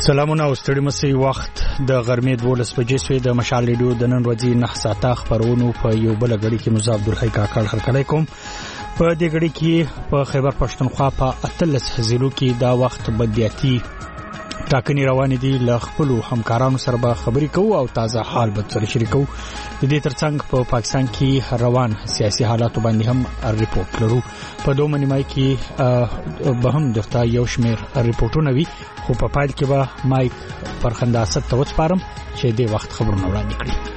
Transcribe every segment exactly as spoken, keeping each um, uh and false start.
سلامونه او ستړي مسي وخت د غرمې دولس بجې سوی د مشال ریډیو د نن ورځې نه ساعته خبرونو په یو بل غړي کې مزه عبدالحی کاکړ هرکلی کوم. په دې غړي کې په خیبر پښتونخوا په اتلس ضلعو کې دا وخت بدیاتي ټاکنې روان دي. ل خپل همکارانو سره به خبرې کوو او تازه حال به سره شریکو. د دې ترڅنګ په پاکستان کې روان سیاسي حالات باندې هم ریپورت لرو. په دوه منیمای کې به هم دغه یو شمیر ریپورتونه وي، خو په پایل کې به مایک پر خنداست ته وڅپارم چې د وخت خبرونه وړاندې کړي.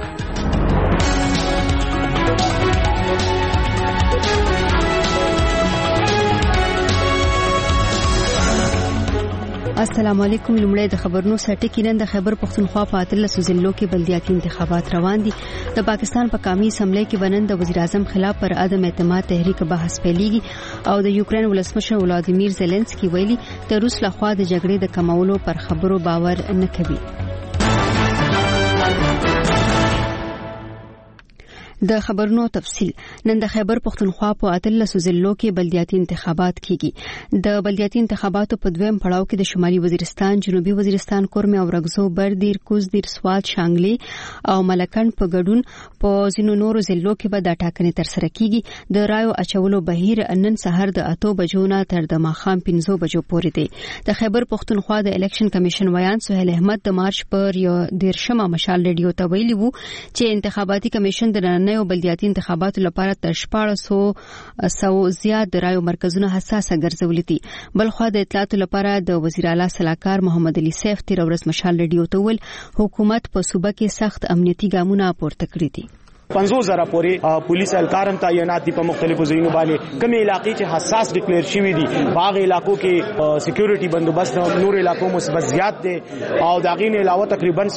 السلام علیکم. لمړی د خبرونو سرټکی نن د خیبر پښتونخوا په اتلس ضلعو کې بلدیاتي انتخابات روان دي. د پاکستان په قومي اسمبلی کې بنن د وزیر اعظم خلاف پر عدم اعتماد تحریک بحث پیلېږي او د یوکرين ولسمشر ولادیمیر زيلنسکي ویلي د روس لخوا د جګړې د کمولو پر خبرو باور نه کوي. د خبرونو تفصيل نن د خیبر پښتونخوا په اتلس ضلعو کې بلدیاتي انتخابات کیږي. د بلدیاتي انتخاباتو په دویم پړاو کې د شمالي وزیرستان، جنوبي وزیرستان، کورمه او رګزو، بردیر، کوزدیر، سوات، شانګلي او ملکند په ګډون په ځینو نورو ضلعو کې به د ټاکنې تر سره کیږي. د رایو اچولو بهیر نن سحر د اتو بجو نه تر د ماخام پنځو بجو پورې دی. د خیبر پښتونخوا د الیکشن کمیشن ویان سهیل احمد د مارچ پر یو دیرشمه مشال ریډیو ته ویلي وو چې انتخاباتي کمیشن د نن او بلدیاتي انتخاباتو لپاره تر شپږ سوه زیات د رایو مرکزونه حساسه ګرځولې دي. بلخو د اطلاعاتو لپاره د وزیر اعلی صلاحکار محمد علي سیف تیر ورځ مشال ریډیو ته ویل حکومت په صوبه کې سخت امنیتي ګامونه پورته کړی دي. پنځوس زره پورې پولیس اهلکارم تعینات دي په مختلفو ځایونو باندې. کوم علاقې چې حساس ډیکلیئر شوي دي باغ علاقو کې سکیورټي بندوبست نور علاقو مثبت زیات دي او دا غین علاوه تقریبا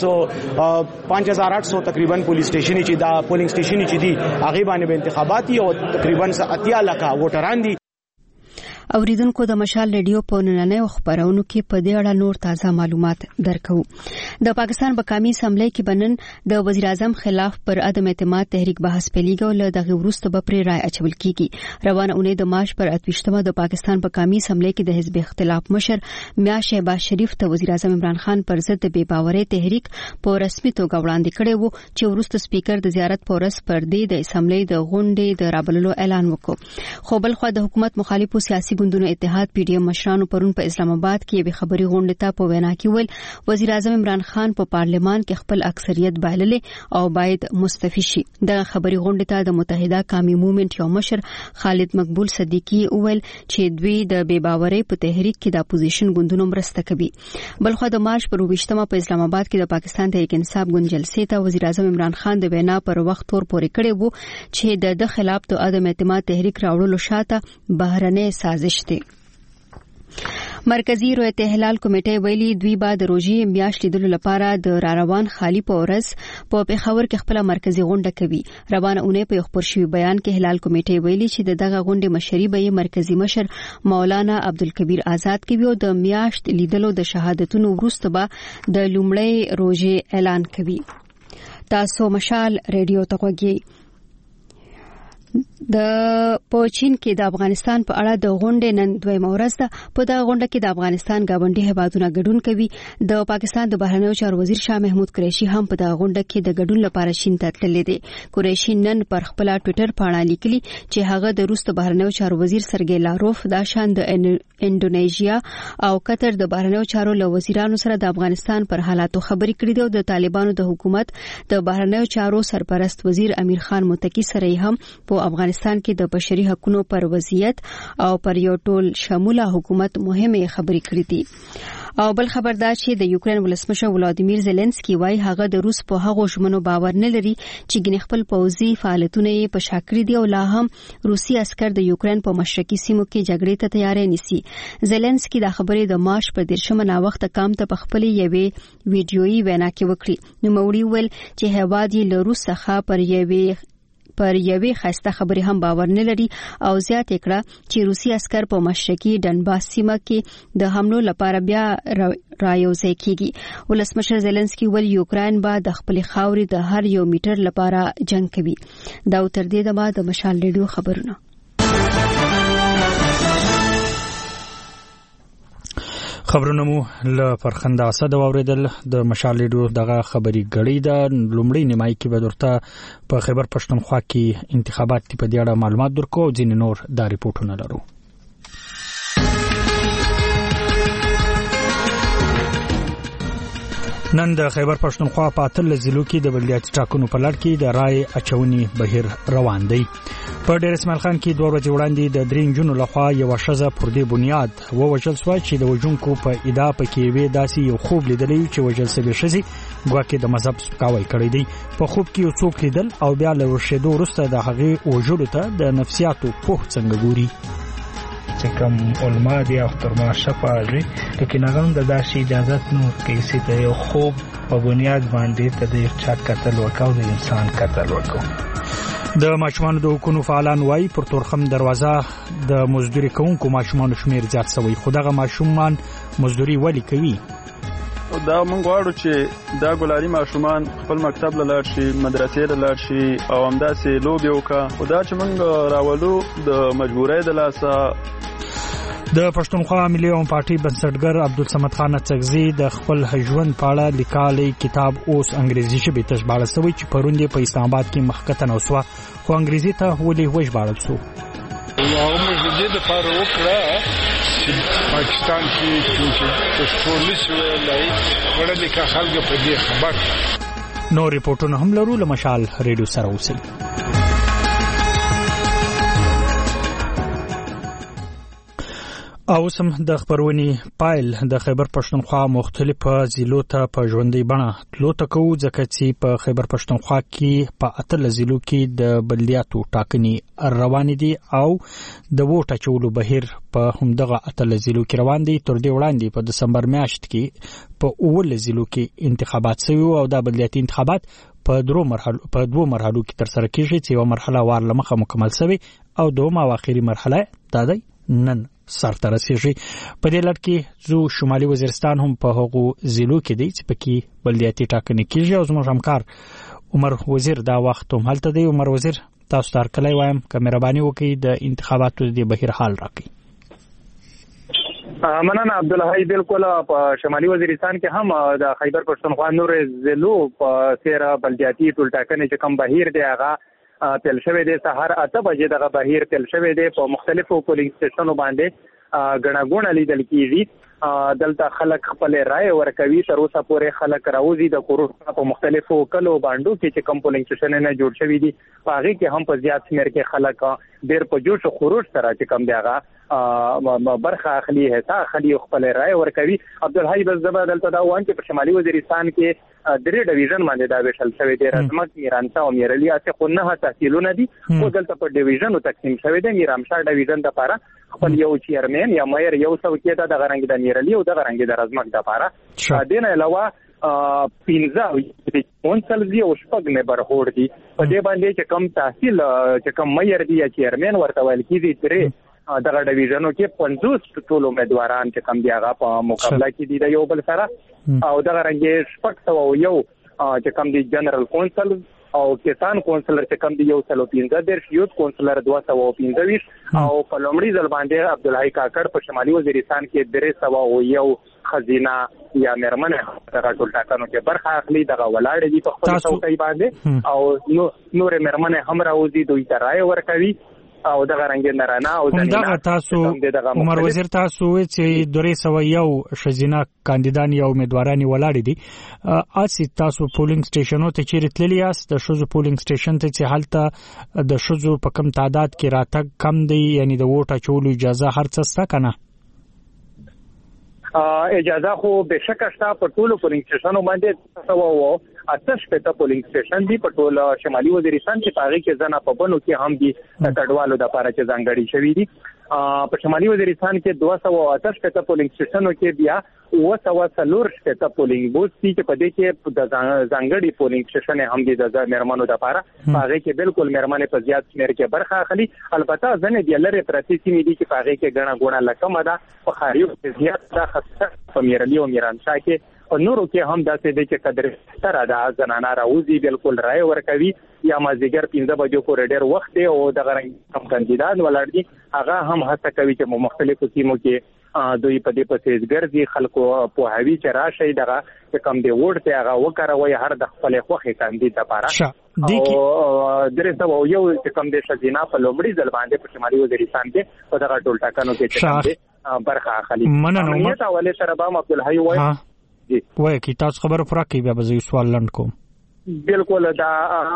پنځه هزار آठ سو تقریبا پولیس سټیشن چې دا پولینګ سټیشن چې دي هغه باندې به انتخاباتي او تقریبا اتیا لکه ووټران دي. اوریدونکو د مشال ریډیو په نننۍ خبرونو کې په دې اړه نور تازه معلومات درکو. د پاکستان په قومي اسمبلی کې بنن د وزیر اعظم خلاف پر عدم اعتماد تحریک بحث پیلېږي او له دغه وروسته به پر رائے اچول کیږي. روانه اونۍ د مارچ پر اتوشتمه د پاکستان په قومي اسمبلی کې د حزب اختلاف مشر میا شهباز شریف ته وزیر اعظم عمران خان پر ضد د بې باورۍ تحریک په رسمي توګه وړاندې کړی وو چې وروسته سپیکر د زیارت پورس پر دې د اسمبلی د غونډې د رابللو اعلان وکړ. خو بل خو د حکومت مخالفو سیاسي ګوندونو اتحاد پی ډی ایم مشرانو پرون په اسلام آباد کې یو خبري غونډه ته په وینا کې ویل وزیر اعظم عمران خان په پارلمان کې خپل اکثریت بایللې او باید مستعفي شي. د خبري غونډه ته د متحده قومي موومېنټ یو مشر خالد مقبول صدیقي ویل چې دوی د بې باورۍ په تحریک کې د اپوزیشن ګوندونو مرسته کوي. بلخو د مارچ پر ویشتمه په اسلام آباد کې د پاکستان تحریک انصاف ګوند جلسې ته وزیر اعظم عمران خان د وینا پر وخت تور پورې کړی وو چې د د خلاف د عدم اعتماد تحریک راوړلو شاته بهرنۍ سازش دی. مرکزی رویت هلال کمیټه ویلي دوی به د روژې میاشت لیدلو لپاره د راروان خالی په ورځ په پیښور کې خپل مرکزی غونډه کوي. روانه اونۍ په خبر شوی بیان کې هلال کمیټه ویلي چې د دغه غونډې مشري به مرکزی مشر مولانا عبدالکبیر آزاد کوي او د میاشت لیدلو د شهادتونو وروسته به د لومړی روژې اعلان کوي. تاسو مشال ریډیو ته غوږی. د پوچین کې د افغانستان په اړه د غونډې نن دویمه ورځ ده. په دغه غونډه کې د افغانستان ګاونډي هیوادونه ګډون کوي. د پاکستان د بهرنیو چارو وزیر شاه محمود قریشي هم په دغه غونډه کې د ګډون لپاره شین ته تللی دی. قریشي نن پر خپل ټوئیټر باندې لیکلي چې هغه د روس د بهرنیو چارو وزیر سرګی لاروف د شان د انډونیزیا او قطر د بهرنیو چارو له وزیرانو سره د افغانستان پر حالاتو خبرې کړې دي او د طالبانو د حکومت د بهرنیو چارو سرپرست وزیر امیر خان متکی سره هم په افغانستان کې د بشري حقوقو پر وضعیت او پر یو ټول شموله حکومت مهمه خبرې کړې دي. او بل خبردار چې د یوکرين ولسمشر ولادیمیر زيلنسکي وايي هغه د روس په هغو ژمنو باور نه لري چې ګنې خپل پوځي فعالیتونه یې په شاکري دي او لا هم روسي عسكر د یوکرين په مشرقي سیمو کې جګړې ته تیاری نیسي. زيلنسکي د خبرې د مارچ په دیرشمه نا وخت کام ته په خپل یوې ویډیويي وینا کې وکړي. نو موري ول چې هواد یې له روس څخه پر یوې پر یوې خسته خبرې هم باور نه لري او زیات کړه چې روسي عسكر په مشرقي ډنباس سیمه کې د حملو لپاره بیا رايوځای کیږي. ولسمشر زيلنسکي ول یوکرين به د خپل خاورې د هر یو میټر لپاره جنگ کوي. دا تر دې د بعد مشال ریډیو خبرونه. خبرونه مو له فرخنده اسد اوریدل د مشال لیډو دغه خبري غړي د لومړی نیمای کې به درته په خیبر پښتونخوا کې انتخابات په دې اړه معلومات درکو او ځینې نور دا ریپورتونه لرو. نن د خیبر پښتونخوا په اتل ضلعو کې د بلدیاتي ټاکنو په لړ کې د رای اچونې بهیر روان دی. په ډیر اسماعیل خان کې دوه ورځې وړاندې د درې جنونو لخوا یو شزه پر دې بنیاد ووجل شو چې د وژونکو په ادعا پکې وی داسې یو خوب لیدلی چې وجل سوي شزي ګواکې د مذهب سپکاوی کړی دی. په خوب کې یو څوک لیدل او بیا له ورشدو وروسته د هغې وژلو ته د نفسیاتو پوه څنګه ګوري چې کوم علما دي او ترما شپاږي لیکن هغه د داسې اجازه نو کې چې د یو خوب په بنیاد باندې ته د چا قتل وکاو د انسان قتل وکاو. د ماشومان د حقوقو فعالان وایي پر تورخم دروازه د مزدوري کوونکو ماشومان شمیر زیات شوی خو دغه ماشومان مزدوري ولی کوي. دا مونږ غواړو چې دا ګلاري ماشومان خپل مکتب لاله شي مدرسې لاله شي او همداسې لوبي وکړي او دا چې مونږ راولو د مجبورۍ د لاسه. د پښتونخوا ملي عوام پارټي بنسټګر عبدالصمد خان اڅکزي د خپل ژوند په اړه لیکلي کتاب اوس انګریزي ژبه ته ژباړل شوی چې پروندې په اسلام آباد کې مخکته نو سو خو انګریزي ته ولې وژباړل شو. هغه موږ د پاره وکړه چې پاکستان کې چې پولیس ولای ورته کا خلک په دې خبر. نو ریپورتونه هم لرو له مشال ریډیو سره اوسئ. او سم د خبرونی پایل د خیبر پښتونخوا مختلفه ضلعو ته په ژوندۍ بڼه تلو تکو ځکه چې په خیبر پښتونخوا کې په اتل ضلعو کې د بلدیاتو ټاکنې روان دي او د ووټ اچولو بهیر په همدغه اتل ضلعو کې روان دي. تر دې وړاندې په دسمبر میاشت کې په اول ضلعو کې انتخابات شوي او د بلدیاتي انتخابات په درو مرحلو په دوه مرحلو کې تر سره کیږي چې یو مرحله وار لمخه مکمل شوی او دومره او اخیری مرحله دا دی نن سر ته رسیږي. په دې لړ کې زو شمالي وزیرستان هم په هغو ضلعو کې دی چې پکې بلدیاتي ټاکنې کیږي او زموږ همکار عمر وزیر دا وخت هم هلته دی. عمر وزیر تاسو ته کله وایم که مهرباني وکړئ د انتخاباتو د بهیر حال راکړئ. مننه عبدالحی. بالکل په شمالي وزیرستان کې هم د خیبر پښتونخوا نور ضلعو په سیر بلدیاتي ټول ټاکنې چې کوم بهیر دی هغه تل شوی دی. سهار اته بجې دغه بهیر تل شوی دی. په مختلفو پولینګ سټیشنونو باندې غڼغونه لیدل کیږي. دلته خلک خپل رائے ورکوي. تر اوسه پورې خلک راوځي د کورونا په مختلفو کلو باندې چې کوم پولینګ سټیشنونه جوړ شوی دي په هغه کې هم په زیات شمیر کې خلک ډېر په جوش او خروج سره چې کوم دی هغه برخه اخلي هڅه اخلي خپل رائے ورکوي. عبدالحی بس زبر دلته دا وان چې په شمالي وزیرستان کې درې ډیویژن باندې دا ویشل شوی دی. رسمت میرانشاه او میرالیا څخه خو نه تحصیلونه دي خو دلته په ډیویژنو تقسیم شوی دی. میرامشاه ډیویژن د لپاره خپل یو چیرمن یا مېر یو څوکۍ د غرنګ د میرالیا او د غرنګ د رسمت د لپاره دین علاوه پینځه کونسل دی او شپږ ممبر هوډ دي. په دې باندې چې کم تحصیل چې کم مېر دی یا چیرمن ورته ویل کیږي درې دغه ډیویژنو کې پنځوس ټول امیدواران چې کم دی هغه په مقابله کې دي د یو بل سره او دغه رنګ شپږ سو یو چې کم دی جنرال کونسل او کسان کونسلر چې کم دی یو سلو پنځه درش یوت کونسلر دوه سو پنځه ویش او په لومړي ځل باندې عبدالحی کاکړ په شمالي وزیرستان کې درې سو یو خزینه یا مرمنه دغه ټول ټاکنو کې برخه اخلي. دغه ولاړ دي په خپل څوکۍ باندې او نور مرمنه هم راوځي دوی ته رائے ورکوي او دغه رنګ نارانه او زنینا. تاسو عمر وزیر تاسو چې درې سو یو شزینه کاندیدان یا امیدواران ولاړ دي اسی تاسو پولینګ سټیشنونو ته چیرې تللی یاست؟ د شوزو پولینګ سټیشن ته چې حالت د شوزو په کم تعداد کې راتګ کم دی یعنی د ووټ اچولو اجازه هر څه ستا کنه؟ اجازه خو به شک شته په ټولو پولینګ سټیشنونو باندې سو اتش پته پولینګ سټیشن دی په ټول شمالي وزیرستان کې پاره کې ځنه په بنو کې هم دي د کډوالو د لپاره چې ځانګړي شوی دي. په شمالي وزیرستان کې دوه سو اتش پته پولینګ سټیشنونو کې بیا و سو څلور پته پولینګ بوث دي چې په دې کې د ځانګړي پولینګ سټیشن هم دي د مرمنو د لپاره هغه کې بالکل مرمنه په زیات شمیر کې برخه اخلي. البته ځنه د لری پرتی سیمې دي چې هغه کې غنا غوڼه لکه ده په خاريو کې زیات دا خاصه په میرالي او میرانشاه کې او نورو کې هم داسې دی چې قدر ستره ده زنانه راوځي بالکل رائے ورکوي یا مازیګر پنځه بجو پورې ډېر وخت دی او دغه رنګ کم کاندیدان ولاړ دي هغه هم هڅه کوي چې مختلفو سیمو کې دوی په دې پسې ګرځي خلکو په هوی چې راشي دغه کم دی وړ ته هغه وکړوي هر د خپل خوخي کاندید لپاره او درته یو چې کم دی شزینا په لومړي ځل باندې په شمالي وزیرستان کې په دغه ټول ټاکنو کې چې برخه اخلي مننه امنیت حواله سره به عبدالحی وای جی وای کی تاسو خبر پر کې بیا به سوال لند کوم بالکل دا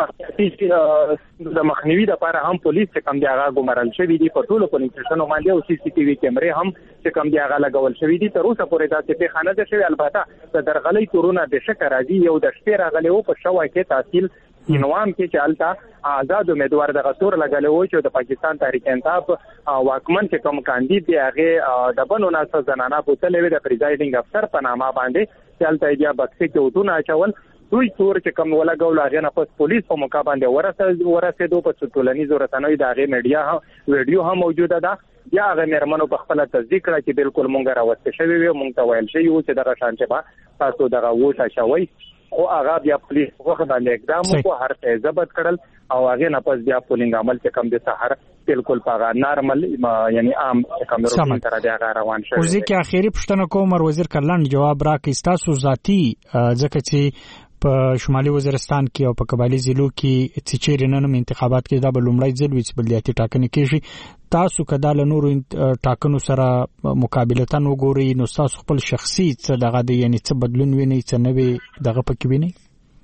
د مخنیوي لپاره هم پولیس چې کم دی هغه ګمارل شوی دي په ټولو پولیس سټیشنونو باندې او سی سی ټي وي کیمرې هم چې کم دی هغه لګول شوی دي تر اوسه پورې دا چې په خانه ده شوی البته د درغلي تورونه د شکر راځي یو د شپې راغلی او په شوای کې تحصیل انوام کې چې التا آزاد امیدوار د غتور لګلې و چې د پاکستان تحریک انصاف واکمن چې کوم کاندید دی هغه د بنو ناس زنانه بوتلې د پریزایډینګ افسر په نامه باندې چې التا بیا بکسي کې ودونه اچول دوی تور چې کوم ولګول هغه نه پس پولیس په موقع باندې ورسې ورسېدو په ټولنیزو رسنیو د هغه میډیا هم ویډیو هم موجوده ده یا هغه مرمنو په خپل تصدیق کړه چې بالکل مونږ راوځي شوی وي مونږ ته ویل شي چې دغه شان چې با تاسو دغه ووټ شوی او هغه بیا پولیس وخت باندې اقدام وکړ هر څه ضبط کړل او هغه نه پس بیا پولینګ عمل چې کم د سحر بالکل پاغه نارمل یعنی عام کم روټین تر دې هغه روان شوی اوس کې اخیری پښتنه کوم وزیر کلان جواب راکړي تاسو ذاتی ځکه چې په شمالي وزیرستان کې او په قبایلی ضلعو کې چې چیرې نن انتخابات کې دا بلومړی ځل وي چې بلدیاتي ټاکنې کېږي تاسو کدا له نورو ټاکنو سره مقابلتن وګورئ نو تاسو خپل شخصي څه دغه دی یعنی څه بدلون وینئ څه نوې دغه پکې وینئ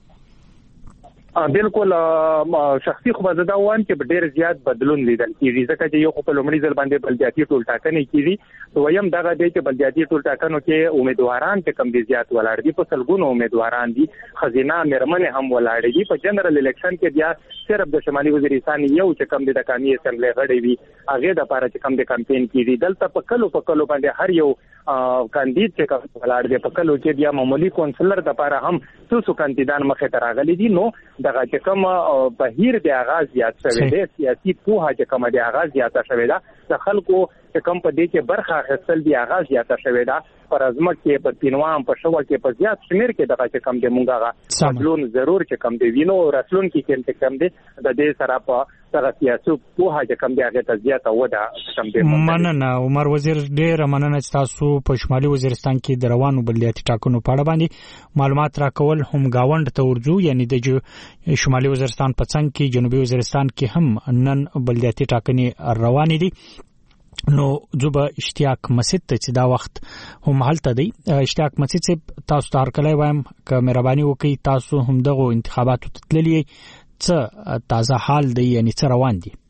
بالکل شخصي خو زده وان چې ډېر زیات بدلون لیدل کیږي ځکه چې یو په لومړي ځل باندې بلدیاتي ټول ټاکنې کیږي دویم دغه دی چې بلدیاتي ټول ټاکنو کې امیدواران چې کم دي زیات ولاړ دي په سلګونو امیدواران دي خزینه مرمنه هم ولاړ دي په جنرال الیکشن کې بیا صرف د شمالي وزیرستان یو چې کم دي د قومي اسمبلی غړي وي هغه د لپاره چې کم دي کمپاین کیږي دلته په کلو په کلو باندې هر یو کاندید چې کم ولاړ دي په کلو کې بیا معمولی کونسلر د لپاره هم څو کاندیدان مخه ته راغلي دي نو دغه چې کوم بهیر د آغاز زیات شوی دی سیاسي پوهه چې کوم د آغاز زیات شوی ده د خلکو چې کوم په دې کې برخه اخیستل دی آغاز زیات شوی ده پر ازمت کې په پینوام په شوه کې په زیات شمیر کې دغه چې کوم د مونږه بدلون ضرور چې کوم دی وینو رسلون کې چې کوم دی د دې سره په دغه سیاسي پوهه چې کوم دی هغه ته زیاته وده کوم دی مننه عمر وزیر ډېر مننه تاسو په شمالي وزیرستان کې د روانو بلدیاتي ټاکنو په اړه باندې معلومات راکول هم گاوند ته ورجو یعنی د شمالي وزیرستان په څنګ کې جنوبي وزیرستان کې هم نن بلدیاتي ټاکنې روانې دي نو زوبه اشتیاق مسجد ته چې دا وخت هم حالت دی اشتیاق مسجد چې تاسو ته هر کله وایم که مهرباني وکړئ تاسو هم دغه انتخاباتو ته تللی څه تازه حال دی یعنی څه روان دي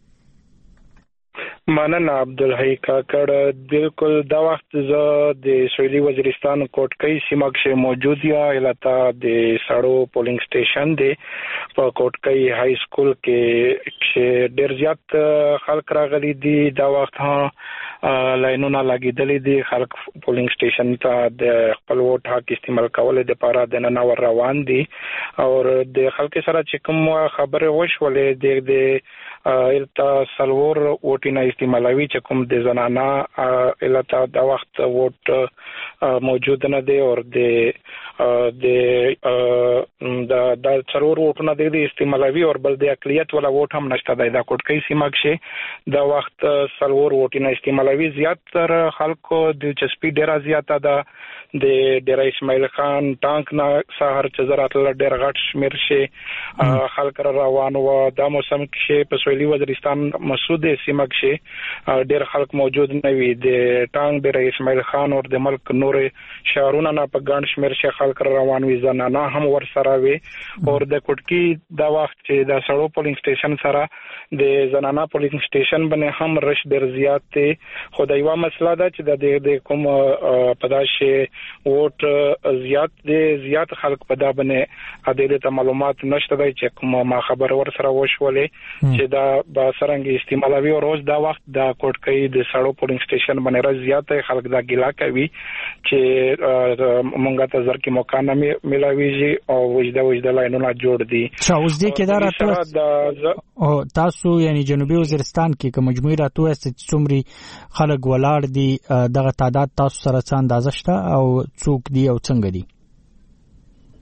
مننه عبدالحی کاکړ بالکل دا وخت زه د سویلي وزیرستان کوټکۍ سیمه کې موجود یم الته د سړو پولینګ سټیشن دی په کوټکۍ های سکول کې چې ډېر زیات خلک راغلي دي دا وخت ها لاینونه لګیدلې دي خلک پولینګ سټیشن ته د خپل ووټ حق استعمال کول د لپاره د نن ور روان دي او د خلک سره چې کوم خبره وشولې د د الته سلور ووټینه استعمالوي چې کوم د زنانا الته دا وخت ووټ موجود نه دی او د د د سلور ووټونه د استعمالوي او بل د اقلیت ولا ووټ هم نشته دی دا کوټکۍ سیمه کې دا وخت سلور ووټینه استعمالوي زیات تر خلکو د چسپی ډیره زیاته ده د ډیر اسماعیل خان ټانک نه سحر چې زراتل ډیر غټ شمیر شي خلک روان و د موسم کې په سویلي وزیرستان مسعود سیمه کې ډیر خلک موجود نه وي د ټانک د اسماعیل خان او د ملک نور شهرونه نه په ګڼ شمیر شي خلک روان وي زنانه هم ور سره وي او د کوټکی دا وخت چې د سړو پولینګ سټیشن سره د زنانه پولینګ سټیشن باندې هم رش ډیر زیات دی خو دا یو مسله ده چې د کوم پداشه ووټ زیات دی زیات خلک په دا باندې عدالت معلومات نشته دی چې کوم ما خبر ور سره وشولې چې دا با سرنګ استعمالوي او روز دا وخت د کوټکۍ د سړو پولینګ سټیشن باندې راز زیات خلک دا ګیلا کوي چې مونږه ته ځکه موقع نه ملاويږي او وجدا وجدا لاینونه جوړ دي اوس دې کې دا راته او تاسو یعنی جنوبي وزیرستان کې کوم مجموعي راته چې څومره خلک ولاړ دي دغه تعداد تاسو سره څه اندازه شته او څوک دی او څنګه دی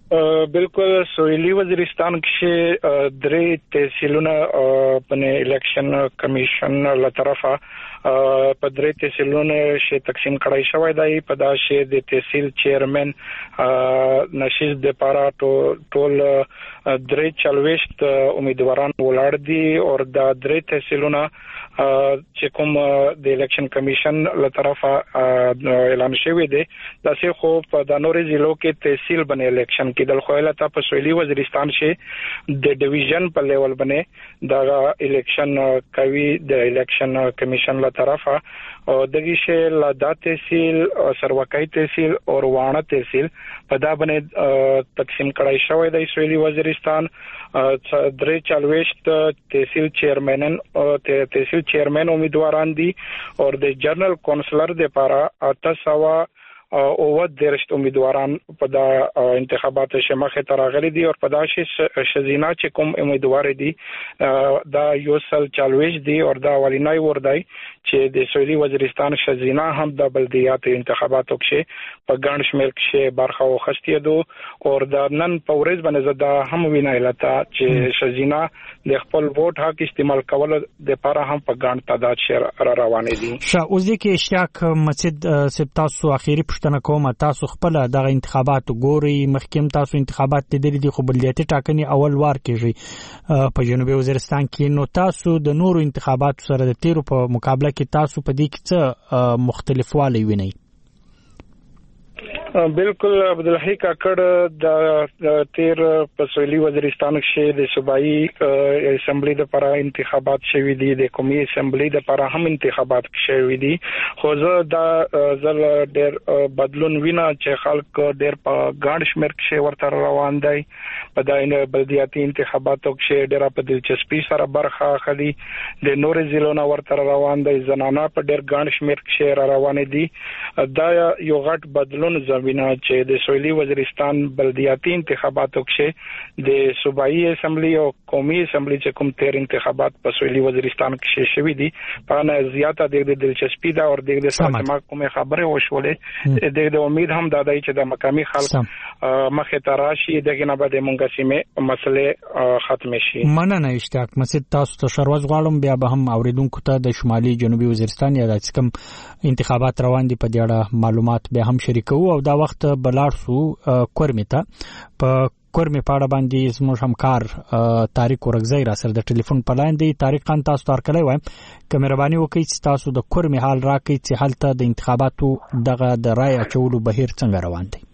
بالکل سویلي وزیرستان کې درې تحصیلونه په الیکشن کمیشن له طرفه په درې تحصیلونه شي تقسیم کړای شوی دی. په دا شی د تحصیل چیرمن نشیز د پارا ټول درې چلويشت امیدواران ولاړ دي او دا درې تحصیلونه چې کوم د الیکشن کمیشن له طرفه اعلان شوی دی دا سه خو په د نورې ضلعو کې تحصیل باندې الیکشن کې د خوایلته په سویلي وزیرستان شي د ډیویژن په لیول باندې دا الیکشن کوي د الیکشن کمیشن له طرفه او دغه شی لا د تحصیل سروکای تحصیل او وانه تحصیل په دا باندې تقسیم کړای شوی دی. سویلي وزیرستان درې چلويشت تحصیل چیرمنن او تحصیل چیرمن امیدواران دي او د جنرال کونسلر د لپاره تاسو او ود درشت امیدواران په دا انتخابات شمخه تراغلي دي او په دا شي شزینا چې کوم امیدوار دي دا یو سل چالويش دي او دا ولینای وردای چې د سویلي وزیرستان شزینا هم د بلدیات انتخاباتو کې په ګڼ شمېر کې برخه واخیسته دو او دا نن په ورځ باندې زدا هم وینایلته چې شزینا د خپل ووټ حق استعمال کول د لپاره هم په ګڼ تعداد شر روان دي. شاوزي کې اشتیاق مسجد سپتاسو اخیری پښتنه کوم تاسو خپل د انتخابات ګوري مخکیم تاسو انتخابات تدری دي خو بلدیاتي ټاکنې اول وار کېږي په جنوبي وزیرستان کې نو تاسو د نورو انتخابات سره د تیرو په مقابله کې تاسو په دې کې څه مختلفوالی وینئ؟ بالکل عبدالحی کاکړ د تیر په سویلي وزیرستان کې د صوبایي اسمبلی د لپاره انتخابات شوي دي د قومي اسمبلی د لپاره هم انتخابات شوي دي خو زه د زل ډېر بدلون وینا چې خلک ډېر په ګڼ شمېر کې ورته روان دي په داینه بلدیاتي انتخاباتو کې ډېر په دلچسپي سره برخه اخلي د نورې ضلعونو ورته روان دي زنانه په ډېر ګڼ شمېر کې روان دي دا یو غټ بدلون زمينه چې د سویلي وزیرستان بلدیاتي انتخاباتو کې د صوبایي اسمبلی او قومي اسمبلی چې کوم تیر انتخابات په سویلي وزیرستان کې شوي دي په نه زیاته د دلچسپي دا او د سماج کومه خبره وشولې د امید هم دادای چې د مقامي خلک مخه تراشي دغه نه بعد مونږه سیمه مسله ختم شي. مننه اشتیاق مسجد تاسو ته شروز غواړم بیا به هم اوریدونکو ته د شمالي جنوبي وزیرستان یا د کوم انتخابات روان دي په دې اړه معلومات به هم شریکو او دا وخت بلارسو کورمه ته په کورمه پاړه باندې زموږ همکار طارق ورغزی را سره د ټلیفون په لاین دی. طارق خان تاسو تار کړی وایم که مهرباني وکړئ چې تاسو د کورمه حال راکړئ چې حالت د انتخاباتو دغه د رای اچولو بهیر څنګه روان دی.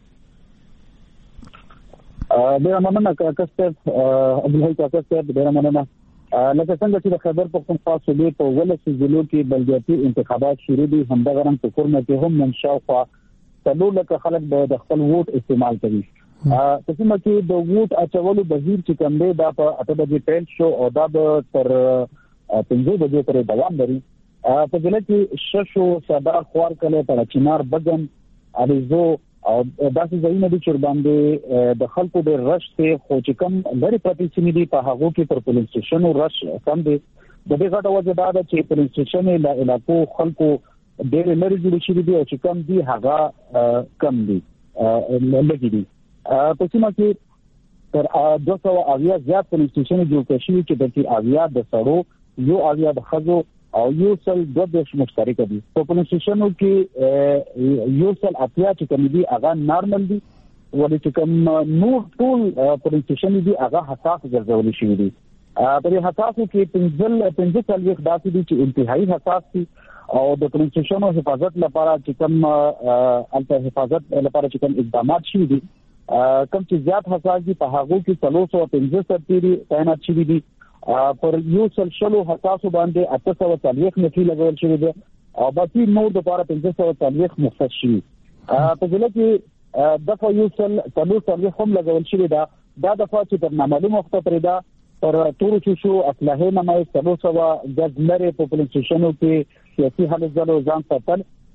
ډیر مننه کاکستر عبدالحی کاکستر ډیر مننه. لکه څنګه چې د خیبر پختونخوا صوبې په ولس ضلعو کې بلدیاتي انتخابات شروع دي همدغه رنګ په کورمه کې هم نن شاوخوا څلور لکه خلک د خپل ووټ استعمال کوي. په کومه کې د ووټ اچولو بهیر چې کوم دی دا په اته بجې پیل شو او دا به تر پنځه بجې پورې دوام لري. په ځل کې ششو صدر خوار کله پر چنار بګن اریزو او داسې ځایونه دي چې باندې د خلکو د رش ته خو چې کوم لري پاتې چې دي په هغه کې پر پولیس سټیشن او رش کم دي. د دې غټه وجه دا ده چې پولیس سټیشن له علاقو خلکو ډېر لري جوړ شي دي او چې کم دي هغه کم دي لږ دي. په سیمه کې تر دوه سوه اویا زیات پولیس سټیشن جوړ کړي شوي چې د کې اویا د سړو یو اویا د ښځو او یو سل دوه دیش مشترک دي. په پولیس سټیشنو کې یو سل اتیا چې کوم دي هغه نارمل دي ولې چې کوم نور ټول پولیس سټیشن دي هغه حساس ګرځول شوي دي. په دې حساسو کې پنځل پنځه څلوېښت داسې دي چې انتهایی حساس دي او د پولیس سټیشنو حفاظت لپاره چې کوم الته حفاظت لپاره چې کوم اقدامات شوي دي کوم چې زیات حساس دي په هغه کې څلور سوه پنځه سرتیري تعینات شوي دي. پر یو سل شلو حساسو باندې اته سوه څلوېښت نفري لګول شوي دي او باقي نور د لپاره پنځه سوه څلوېښت مختص شوي. په ځل کې دغه یو سل څلور څلوېښت هم لګول شوي ده. دا دفعه چې تر نامعلوم وخته پرې ده پر تورو شوشو اسلحې نمای څلور سوه ګز لرې په پولیس سټیشنو کې سیاسي هلو ځلو ځان ساتل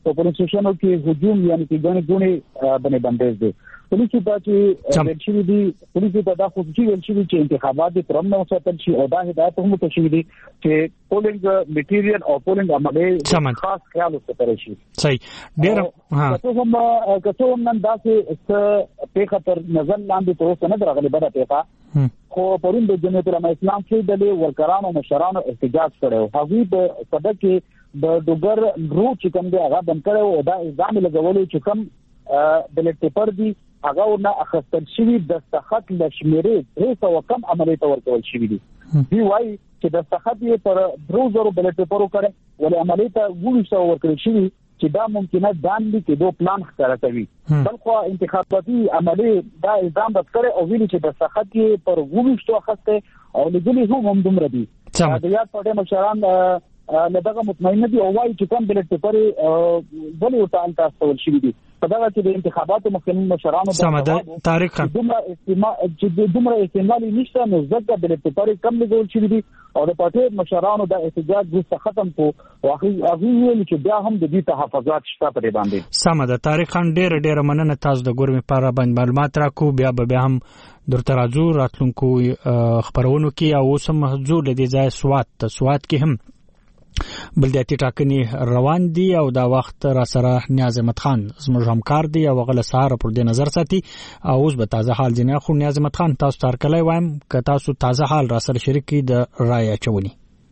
په پولیس سټیشنو کې هجوم یعنی چې ګڼې ګڼې باندې بندیز دي. پولیس ته چې ویل شوي دي پولیس ته دا خصوصي ویل شوي چې انتخابات د ترم نه وساتل شي او دا هدایت هم ته شوي دي چې پولینګ میټیریل او پولینګ عملي خاص خیال وساتل شي. صحیح ډیر ها که هم که څه نن داسې په خطر نظر لاندې تر نه درغلي بده پیغام خو پرون د جمعیت العلماء اسلام کې د ورکرانو مشرانو احتجاج کړو. هغه په صدق کې د دوګر ګروپ چې کوم دی هغه بند کړو او دا الزام لګولو چې کوم بلټ پیپر دی هغه نه اخستل شوی د دستخط لشمیرې درې سوه کم عملي تور کول شوی دی. دی وايي چې د دستخط یې پر درې زره بلټ پیپر وکړي ولې عملي ته اووه سوه ورکړل شوی چې دا ممکنه داندي کې دوه پلان ښکاره کوي. بلخو انتخاباتي عملي دا الزام بد کړي او ویلي چې د دستخط یې پر اووه سوه اخسته او لګلي هم هم دومره دي. د یاد پټه مشران لدغه مطمئن دي او وايي چې کوم بلټ پیپر بلې وټان تاسو ول شي دي په دغه چې د انتخاباتو مخکنی مشرانو د تاریخ دومره استعمال چې دومره استعمال نشته نو ځکه بلټ پیپر کم لګول شي دي او د پټه مشرانو د احتجاج وروسته ختم کو واخی هغه ویل چې بیا هم د دې تحفظات شته په دې باندې. سم ده تاریخ خان ډېر ډېر مننه تاسو د ګورمي لپاره باندې معلومات راکو بیا به هم درته راځو راتلونکو خبرونو کې او اوس هم حضور لدی ځای سوات ته سوات کې هم بلدیاتي ټاکنې روان دي او دا وخت را سره نیاز احمد خان زموږ همکار دی او غل سهار پر دې نظر ساتي او اوس به تازه حال جنې خو نیاز احمد خان تاسو تر کله وایم که تاسو تازه حال را سره شریکي د رای اچونی.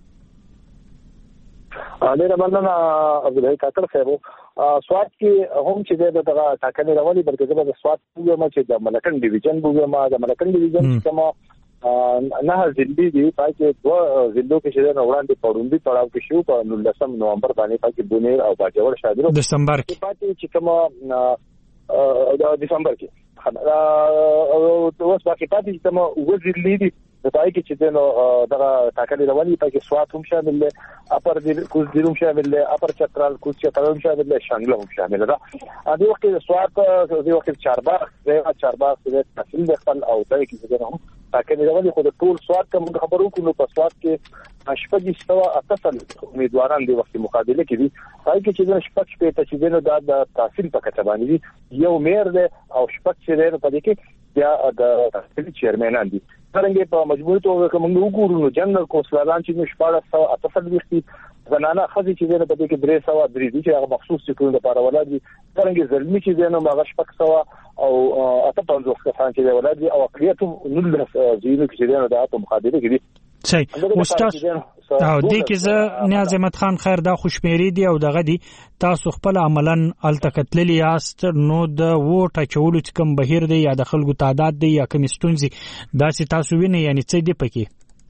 ډېر مننه عبدالحی کاکړ صاحب. سوات کې هم چې د دغه ټاکنې روانې بلکې د سوات یو چې د ملکن ډیویژن بوګما د ملکن ډیویژن کومه نه ځلې دي پاتې دوه ځلو کې چې د وړاندې پړوندې تړاو کې شو په نولسم نومبر باندې پاتې بونیر او باجوړ شادرو دسمبر کې پاتې چې کوم د دسمبر کې او اوس باقي پاتې چې کوم وځلې دي د پای کې چې نو دغه ټاکنې روانې پاتې سوات هم شامل دي اپر دې کوز دې هم شامل دي اپر چترال کوز چترال هم شامل دي شانګله هم شامل ده. ا دې وخت سوات دې وخت چارباغ دې چارباغ دې تحصیل د خپل او ځای کې چې هم ټاکنې روانې خو د ټول سوات کوم خبرو کو نو په سوات کې شپږ سوه اتصل امیدواران دې وخت مقابله کې دي پای کې چې شپږ شپږ چې نو د تحصیل په کچه باندې یو میر ده او شپږ چې په دې کې بیا د تحصیل چیرمنان دي څنګه په مجبوري توګه کوم وګورو نو جنرال کونسلران چې شپږ سوه اتصل وختي زنانه خزي چې نه په دې کې درې سوه درې دي چې هغه مخصوص چې لپاره ولادي څنګه زلمی چې نه مغه شپږ سوه او اته پنځوس کسان چې ولادي او اقلیت نولس زینو کې نه د اته مقابله کې دي. صحیح استاد او دې کې زه نیاز احمد خان خیر دا خوشمېری دی او دغه دی تاسو خپل عملاً التکتللی است نو د ووټ اچولو چې کوم بهیر دی یا د خلکو تعداد دی یا کوم ستونزي داسې تاسو وینئ یعنی څه دی پکې؟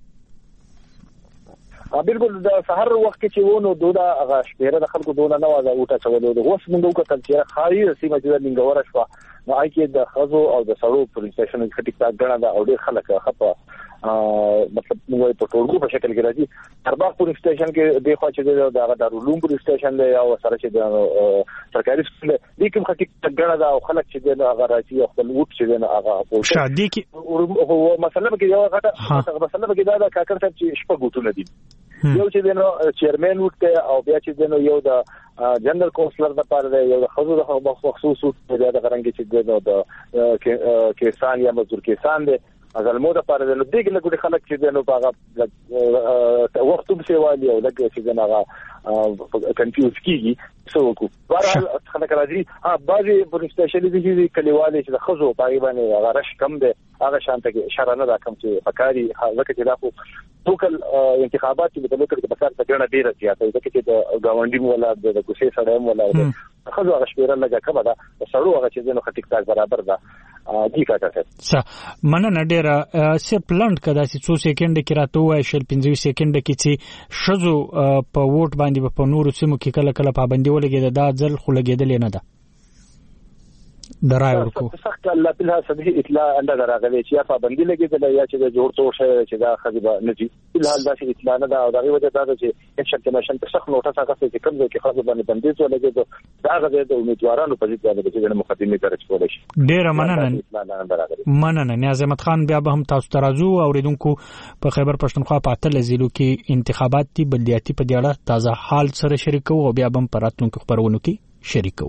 بالکل د سحر وخت کې چې ونه دوه هغه شپېره د خلکو دونه نه وځه وټه چولو د اوس موږ وکړل چې خاري سیمه چې د لنګور شو نو آی کې د خزو او د سړو پولیس سټیشن کې ټیک ټاک غنا دا او ډېر خلک خپه مطلب موږ په ټولګو په شکل کې راځي. چارباغ پولیس سټیشن کې د خو چې د دارالعلوم پولیس سټیشن دی او سره چې د سرکاري سکول دی کوم ټیک ټاک غنا دا او خلک چې د هغه راځي خپل وټ چې د هغه په شادي کې هو مثلا کې یو غټه مثلا کې دا د کاکر صاحب چې شپه ګوتونه دي یو چې دنو چیرمن وټه او بیا چې دنو یو د جنرال کونسلر د پاره یو د خزو د مخصوص وټه د غرنګ چې دنو د کیسان یا مزدور کیسان دي ازلمو د پاره د دې کې له خلک چې دنو باغ وخت په سیوالي او لکه چې دغه کنفیوز کیږي سو کو بهرحال خلک راځي ها بعضي پولیس سټیشن دي چې کلیوالي چې د خزو پایبانه هغه رش کم ده هغه شانته کې اشاره نه دا کم چې فکاری ځکه چې دا خو ټوکل انتخابات چې په لوکل کې بسار څنګه ډیره زیاته ځکه چې د گاونډي مولا د کوسې سره مولا خزو هغه شپېره لګه کبه دا سړو هغه چې نو خټیک تاک برابر ده دی کاټه څه مننه ډیره سپ لند کدا چې څو سکند کې راته وای شل پنځه سکند کې چې شزو په ووټ باندې په نورو سیمو کې کله کله پابندي ولګیده دا ځل خو لګیدل نه ده درای ورکو سخت الله بلا سبه اطلاع انده راغلی چې پابندي لګیدل یا چې د جوړ توړ شي چې دا خديبه نجي بل حال دا چې اطلاع نه دا او دا وجه دا چې اکشن کمیشن په سخت نوټه څنګه چې کوم ځای کې خاصه باندې بندیز ولګیدو دا غوډه د امیدوارانو په ځای باندې د مقدمه درج کول شي. ډیره مننه مننه نیاز احمد خان بیا به هم تاسو ترازو اوریدونکو په خیبر پښتونخوا په اتل ضلعو کې انتخابات دي بلدیاتي په دیاړه تازه حال سره شریکو او بیا به هم پراتونکو خبرونه کې شریکو.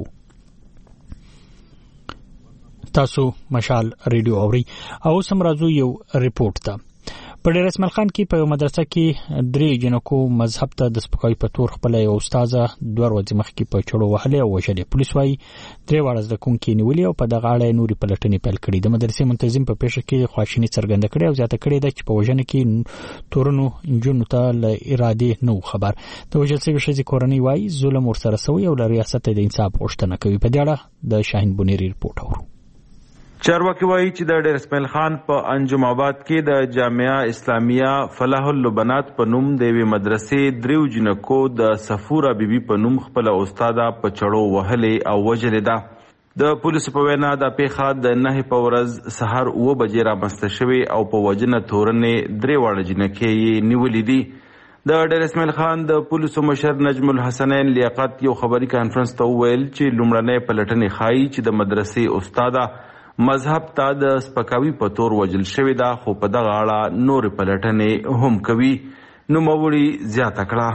تاسو مشال ریډیو اوري او سم راځو یو ریپورت ته. په ډیر اسماعیل خان کې په مدرسه کې درې جنکو مذهب ته د سپکاوي په تور خپل یو استاد دوه ورځې مخکې په چړو وهلې او وژلې. پولیس وايي درې واړه زدهکوونکي نیولي او په دغه اړه نورې پلټنې پیل کړي. د مدرسې منتظم په پیښه کې خواشیني څرګنده کړې او زیاته کړې ده چې په وژنه کې تورنو نجونو ته له ارادې نه خبر. د وژل شوې ښځې کورنۍ وايي ظلم ورسره شوی او له ریاست د انصاف غوښتنه کوي. په دې اړه د شاهین بونیری رپورټ اورو. چارواکي وایي چې د ډیر اسماعیل خان په انجم آباد کې د جامعه اسلامیه فلاح اللبنات په نوم د یوې مدرسې دریو جنکو د صفوره بیبي په نوم خپل استاد په چړو وهلې او وژلې ده. د پولیسو په وینا د پیښه د نه په ورځ سهار اوه بجې رامنځته شوې او په وژنه تورنې درې واړه جنکې یې نیولې دي. د ډیر اسماعیل خان د پولیسو مشر نجم الحسنین لیاقت یو خبري کانفرنس ته وویل چې لومړنۍ پلټنې ښایي چې د مدرسې استاده مذهب ته د سپکاوي په تور وژل شوې ده، خو په دغه اړه نورې پلټنې هم کوي. نوموړي زیاته کړه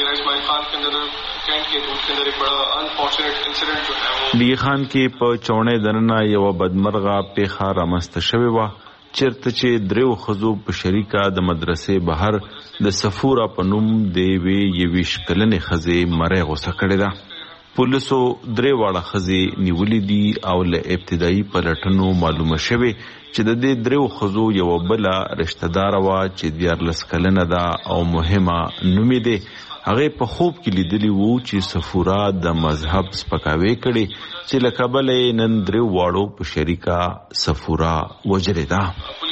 ډي خان کې په چوڼۍ دننه یوه بدمرغه پیښه رامنځته شوې وه چېرته چې دریو ښځو په شریکه د مدرسې بهر د صفوره په نوم د یوې یویشت کلنې ښځې مرۍ غوڅه کړې ده. پولیسو درې واړه ښځې نیولې دي او له ابتدایي پلټنو معلومه شوې چې د دې دریو ښځو یوه بله رشته داره وه چې دیارلس کلنه ده او مهمه نوم یې دی. هغې په خوب کې لیدلي وو چې صفوره د مذهب سپکاوی کړې چې له کبله یې نن دریو واړو په شریکه صفوره وژلې ده.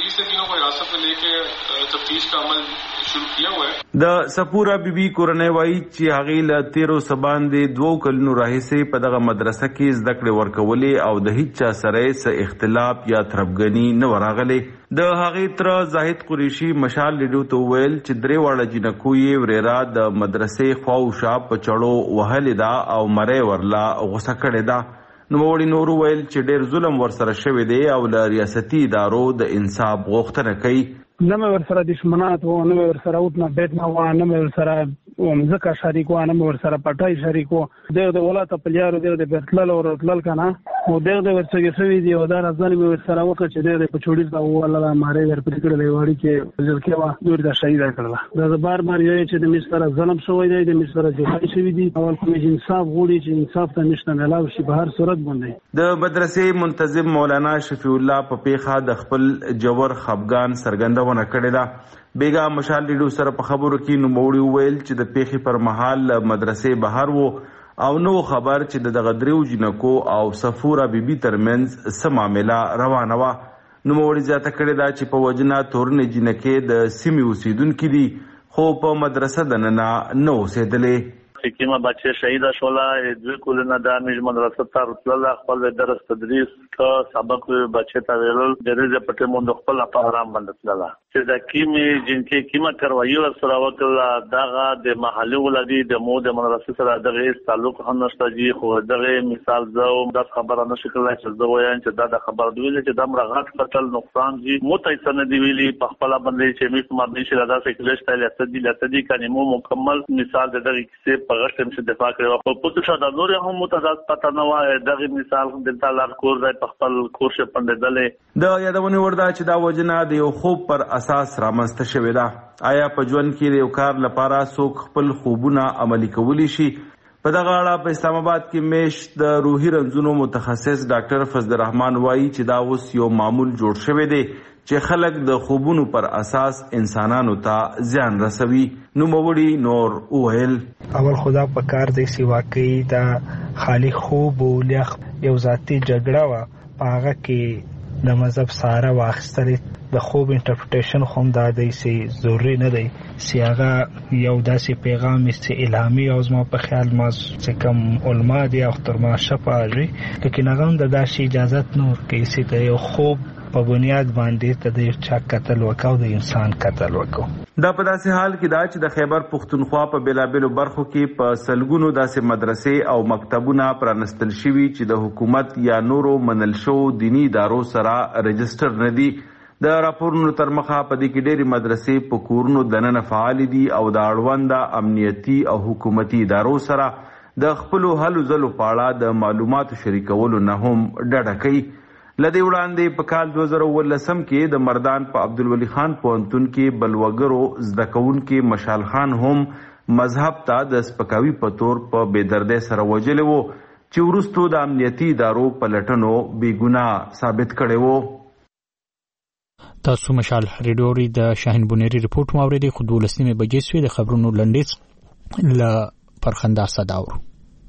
د صفوره بیبي کورنۍ وایي چې هغې له تیرو څه باندې دوو کلونو راهیسې په دغه مدرسه کې زده کړې ورکولې او د هیڅ چا سره یې څه اختلاف یا تربګني نه وه راغلې. د هغې تره زاهد قریشي مشال ریډیو ته وویل چې درې واړه جنکو یې ورېره د مدرسې خواوشا په چړو وهلې ده او مرۍ ورله غوڅه کړې ده. نوموړي نور وویل چې ډېر ظلم ورسره شوی دی او له ریاستي ادارو د انصاف غوښتنه کوي. نه مې ورسره دشمنات وو، نه مې ورسره اوتنه بیت نه وه، نه مې ورسره مځکه شریک وه، نه مې ورسره پټی شریک وو. دغه د ولاته پلیارو دغه د بیرتلل او راتلل که نه او دغه د ورڅګې شوي دي او دا رازنې مې ورسره وکړه چې دغه د په چوړي ته ووهله مارۍ ورپرې کړله یوه اړي کې جلکې وه نور د شهیده کړله. دا زه بار بار یو چې د مې سره ظلم شوی دی، د مې سره جفايي شوي دي. اول خو مې انصاف غواړي چې انصاف ته مې شته میلاو شي په هر صورت باندې. د مدرسې منتظم مولانا شفیع الله په پیښه د خپل جوور خفګان څرګندونه کړې ده. بیګا مشال ریډیو سره په خبرو کې نوموړي وویل چې د پیښې پر مهال مدرسې بهر وو او نو خبر چې د دغه دریو جنکو او صفوره بیبي ترمنځ څه معامله روانه وه. نوموړي زیاته کړې ده چې په وجنه تورنې جنکې د سیمې اوسیدونکي دي خو په مدرسه دننه نه اوسېدلې. حکیمه بچه شهیده شوله، دوی کلونه د امیر مدرسه ته راتلله، خپل درس تدریس که سبق بچه ته ویلل، د ریزې پټې مونږ خپل په آرام باندې تلله. چې د کیمې جنکې کیمه کروایي ورسره وکړله، دغه د محلي ولدي د مو د مدرسې سره دغه هېڅ تعلق هم نشته جي. خو دغه مثال زه داسې خبره نشي کړلی چې زه وایم چې دا د خبره دی ویلې چې دا مرغات قتل نقصان جي مو ته څه نه دي ویلي په خپله باندې چې مې مبني شي داسې کلی شته لته دي لته دي که مو مکمل مثال د دغې کیسې په غشت هم چې دفاع کړې وه. خو پوه شو دا نور هم متضاد پته نه وه. دغې مثال دلته لار کور دی په خپل کور شي پنډېدلې. د یادونې وړ ده چې دا وژنه د یو خوب پر اساس رامنځته شوې ده. آیا په ژوند کې د یو کار لپاره څوک خپل خوبونه عملي کولی شي؟ په دغه اړه په اسلام آباد کې میشت د روحي رنځونو متخصص ډاکټر فضل الرحمن وایي چې دا اوس یو معمول جوړ شوی دی چې خلک د خوبونو پر اساس انسانانو ته زیان رسوي. نوموړي نور وویل اول خدا په کار دی چې واقعي دا خالی خوب او لیاق یو ذاتي جګړه وه، په هغه کې د مذهب ساره واخیستلې. د خوب انټرپریټیشن خو هم دا دی چې ضروري نه دی چې هغه یو داسې پیغام چې الهامي او زما په خیال ما چې کوم علما دي او ترما شفا وي، لیکن هغه هم د داسې اجازت نه ورکوي چې د یو خوب په بنیاد باندې ته د چا قتل وکاو د انسان قتل وکاو. دا په داسې حال کې دا چې د خیبر پښتونخوا په بیلابیلو برخو کې په سلګونو داسې مدرسې او مکتبونه پرانستل شوي چې د حکومت یا نورو منل شو دینی ادارو سره رجسټر نه دي. د راپورونو تر مخه په دې کې ډېرې مدرسې په کورونو دننه فعال دي او د اړونده امنیتي او حکومتي ادارو سره د خپل هلو ځلو په اړه د معلوماتو شریکولو نه هم ډډه کوي. لدې وړاندې په کال دوه زره اوولسم کې د مردان په عبدالولي خان پوهنتون کې بلوګرو زده کوونکي مشال خان هم مذهب ته د سپکاوي په تور په بېدردۍ سره وژلی و چې وروستو د امنیتي ادارو په لټنو بې ګناه ثابت کړی و. تاسو مشال ریډیوري د شاهین بونیری رپورټ واورېدئ. خو دولس نیمې بجې سوې. د خبرونو لنډیز له پرخندا صداور.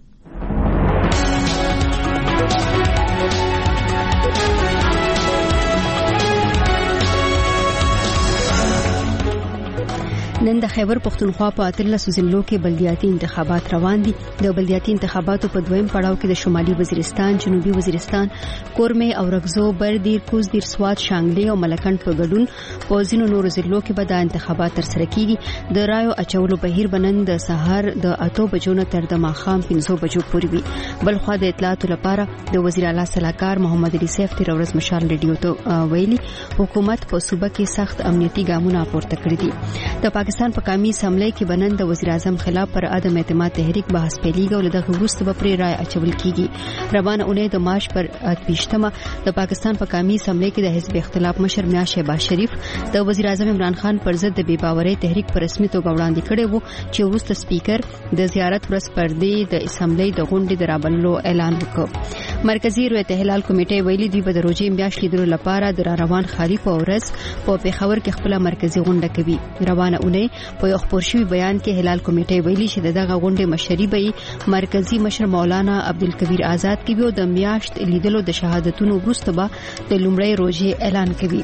نن د خیبر پختونخوا په اتلسو ضلعو کې بلدیاتي انتخابات روان دي. د بلدیاتي انتخاباتو په دویم پړاو کې د شمالي وزیرستان، جنوبي وزیرستان، کورمه او رغزو، بردیر، کوزدیر، سوات، شانګلي او ملکند په ګډون په ځینو نورو ضلعو کې به د انتخابات ترسره کیږي. د رایو اچولو بهیر بنن د سهار د اته بجو نه تر د ماښام پنځه بجو پورې وي. بل خو د اطلاعاتو لپاره د وزیر اعلی صلاحکار محمد علي سیف تیر ورځ مشال ریډیو ته ویلي حکومت په صوبه کې سخت امنیتي ګامونه پورته کړی دي. د پاکستان په قومي اسمبلی کې بنن د وزیر اعظم خلاف پر عدم اعتماد تحریک بحث پیلېږي او دغه وروسته به پرې رای اچول کیږي. روانه اونۍ د مارچ پر اتهشتمه د پاکستان په قومي اسمبلی کې د حزب اختلاف مشر میاں شهباز شریف د وزیر اعظم عمران خان پر ضد د بې باورۍ تحریک په رسمي توګه وړاندې کړی وو چې وروسته سپیکر د زیارت ورځ پر دې د اسمبلی د غونډې د رابللو اعلان وکړ. مرکزی روایت هلال کمیټه ویلي دی په دروځي میاشت لیدلو لپاره د روان خالي په ورځ په پیښور کې خپل مرکزی غونډه کوي. روانه اونۍ په یو خبر شوی بیان کې هلال کمیټه ویلي چې دغه غونډه مشري به مرکزی مشر مولانا عبدالکبیر آزاد کوي او د میاشت لیدلو د شهادتونو وروسته به د لومړی روزي اعلان کوي.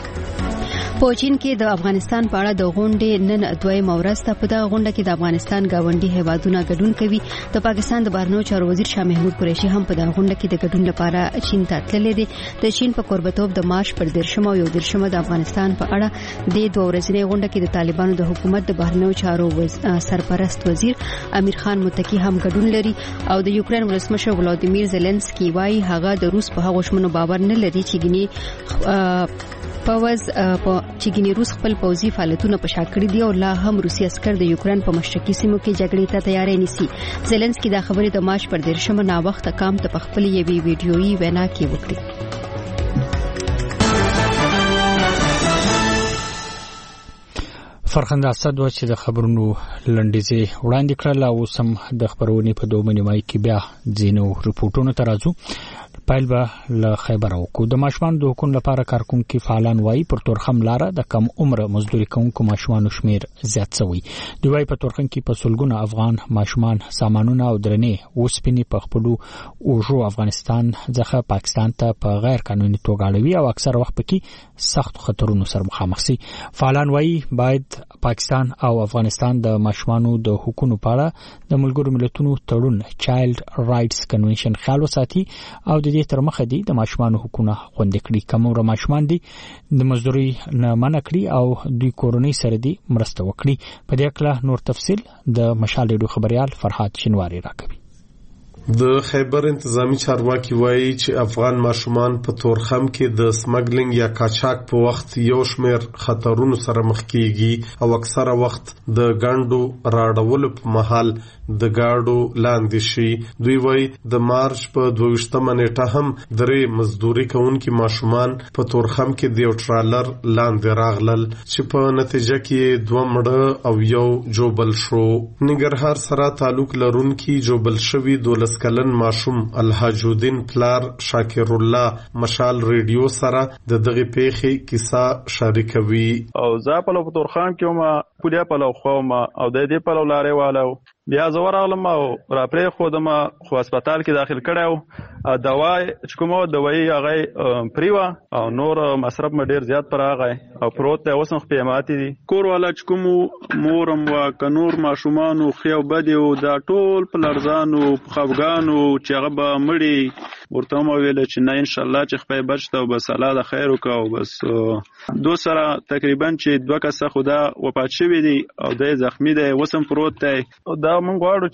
په چین کې د افغانستان په اړه د غونډې نن دویم ورځ ته په دغه غونډه کې د افغانستان گاونډي هیوادونه ګډون کوي. د پاکستان د بهرنیو چارو وزیر شاه محمود قریشي هم په دغه غونډه کې د ګډون لپاره چین ته تللی دی. د چین په قربتوب د مارچ پر دیرشمه او یو دیرشمه د افغانستان په اړه د دوه ورځنۍ غونډه کې د طالبانو د حکومت د بهرنیو چارو سرپرست وزیر امیر خان متکی هم ګډون لري او د یوکرين ولسمشر ولادیمیر زيلنسکي وايي هغه د روس په هغه شمنو باور نه لري چې ګني پوز په چګینی روس خپل پوزي فعالیتونه په شا کړی دي او لا هم روسي عسكر د یوکرين په مشرقي سیمو کې جګړې ته تیاری نیسي. زيلنسکي دا خبره د مارچ پر دیرشمه نا وخت کام ته په خپل یوې ویډیويي وینا کې وکړه. فرخنده اسد و چې د خبرونو لنډیزې وړاندې کړل او سم د خبرونې په دوه نیمای کې بیا ځینو رپورټونو ته راځو. پایل به له خیبر او کو د ماشومان د حقوقو لپاره کارکونکو فعالان وایي پر تورخم لاره د کم عمر مزدوري کوونکو ماشومان شمیر زیات شوی. دی وايي په تورخم کې په سلګونه افغان ماشومان سامانونه او درنې وسپینې په خپل اوجو افغانستان ځخه پاکستان ته په غیر قانوني توګه اړوي او اکثر وخت پکې سخت خطرونو سره مخامخ سي. فعالان وایي باید پاکستان او افغانستان د ماشومانو د حقوقو په اړه د ملګرو ملتونو تړون چایلډ رائټس کنونشن خیال وساتي او د دې تر مخه دي د ماشومانو حقوقونه خوندي کړي. کوم ور ماشومان دي د مزدوري نه منع کړي او دوی کورونی سره دي مرسته وکړي. په دې اړه نور تفصيل د مشال ریډیو خبريال فرحات شینواری راکوي. د خیبر انتظامی چارواکي وایي چې افغان ماشومان په تورخم کې د سمګلینګ یا کاچاک په وخت یو شمیر خطرونو سره مخ کیږي او اکثره وخت د ګاندو راډولو په محل د گاډو لاندې شي. دوی وایي د مارچ په دوهشتمه نیټه هم درې مزدوري کوونکي ماشومان په تورخم کې د یو ټرالر لاندې راغلل چې په نتیجه کې دوه مړه او یو جوبل شو. ننګرهار سره تعلق لرونکي جوبل شوی دولس کلن ماشوم الحاجودین پلار شاکر الله مشال ریډیو سره د دغه پیښې کیسه شریکوي. او زه په لو تورخان کې ما پولیا په لو خو ما او د دې په لو لارې والو بیا زور علم او را پرې خودم خو هسپتال کې داخل کړو دوا چې کومه دوايي هغه پریوا او نور مصرف م ډیر زیات پر هغه او پروت ته وسم خپېماتې دي کور والا چې کوم مورم وا کنور ماشومان خو بده او دا ټول په لرزانو خفغانو چې هغه به مړي ورته مو ویل چې نه ان شاء الله چې خپې بچته او بس الله د خیر وکاو بس دو سره تقریبا چې دوه کسه خدا وفات شوی دي او د زخمی دی وسم پروت دی دا مونږ غواړو چې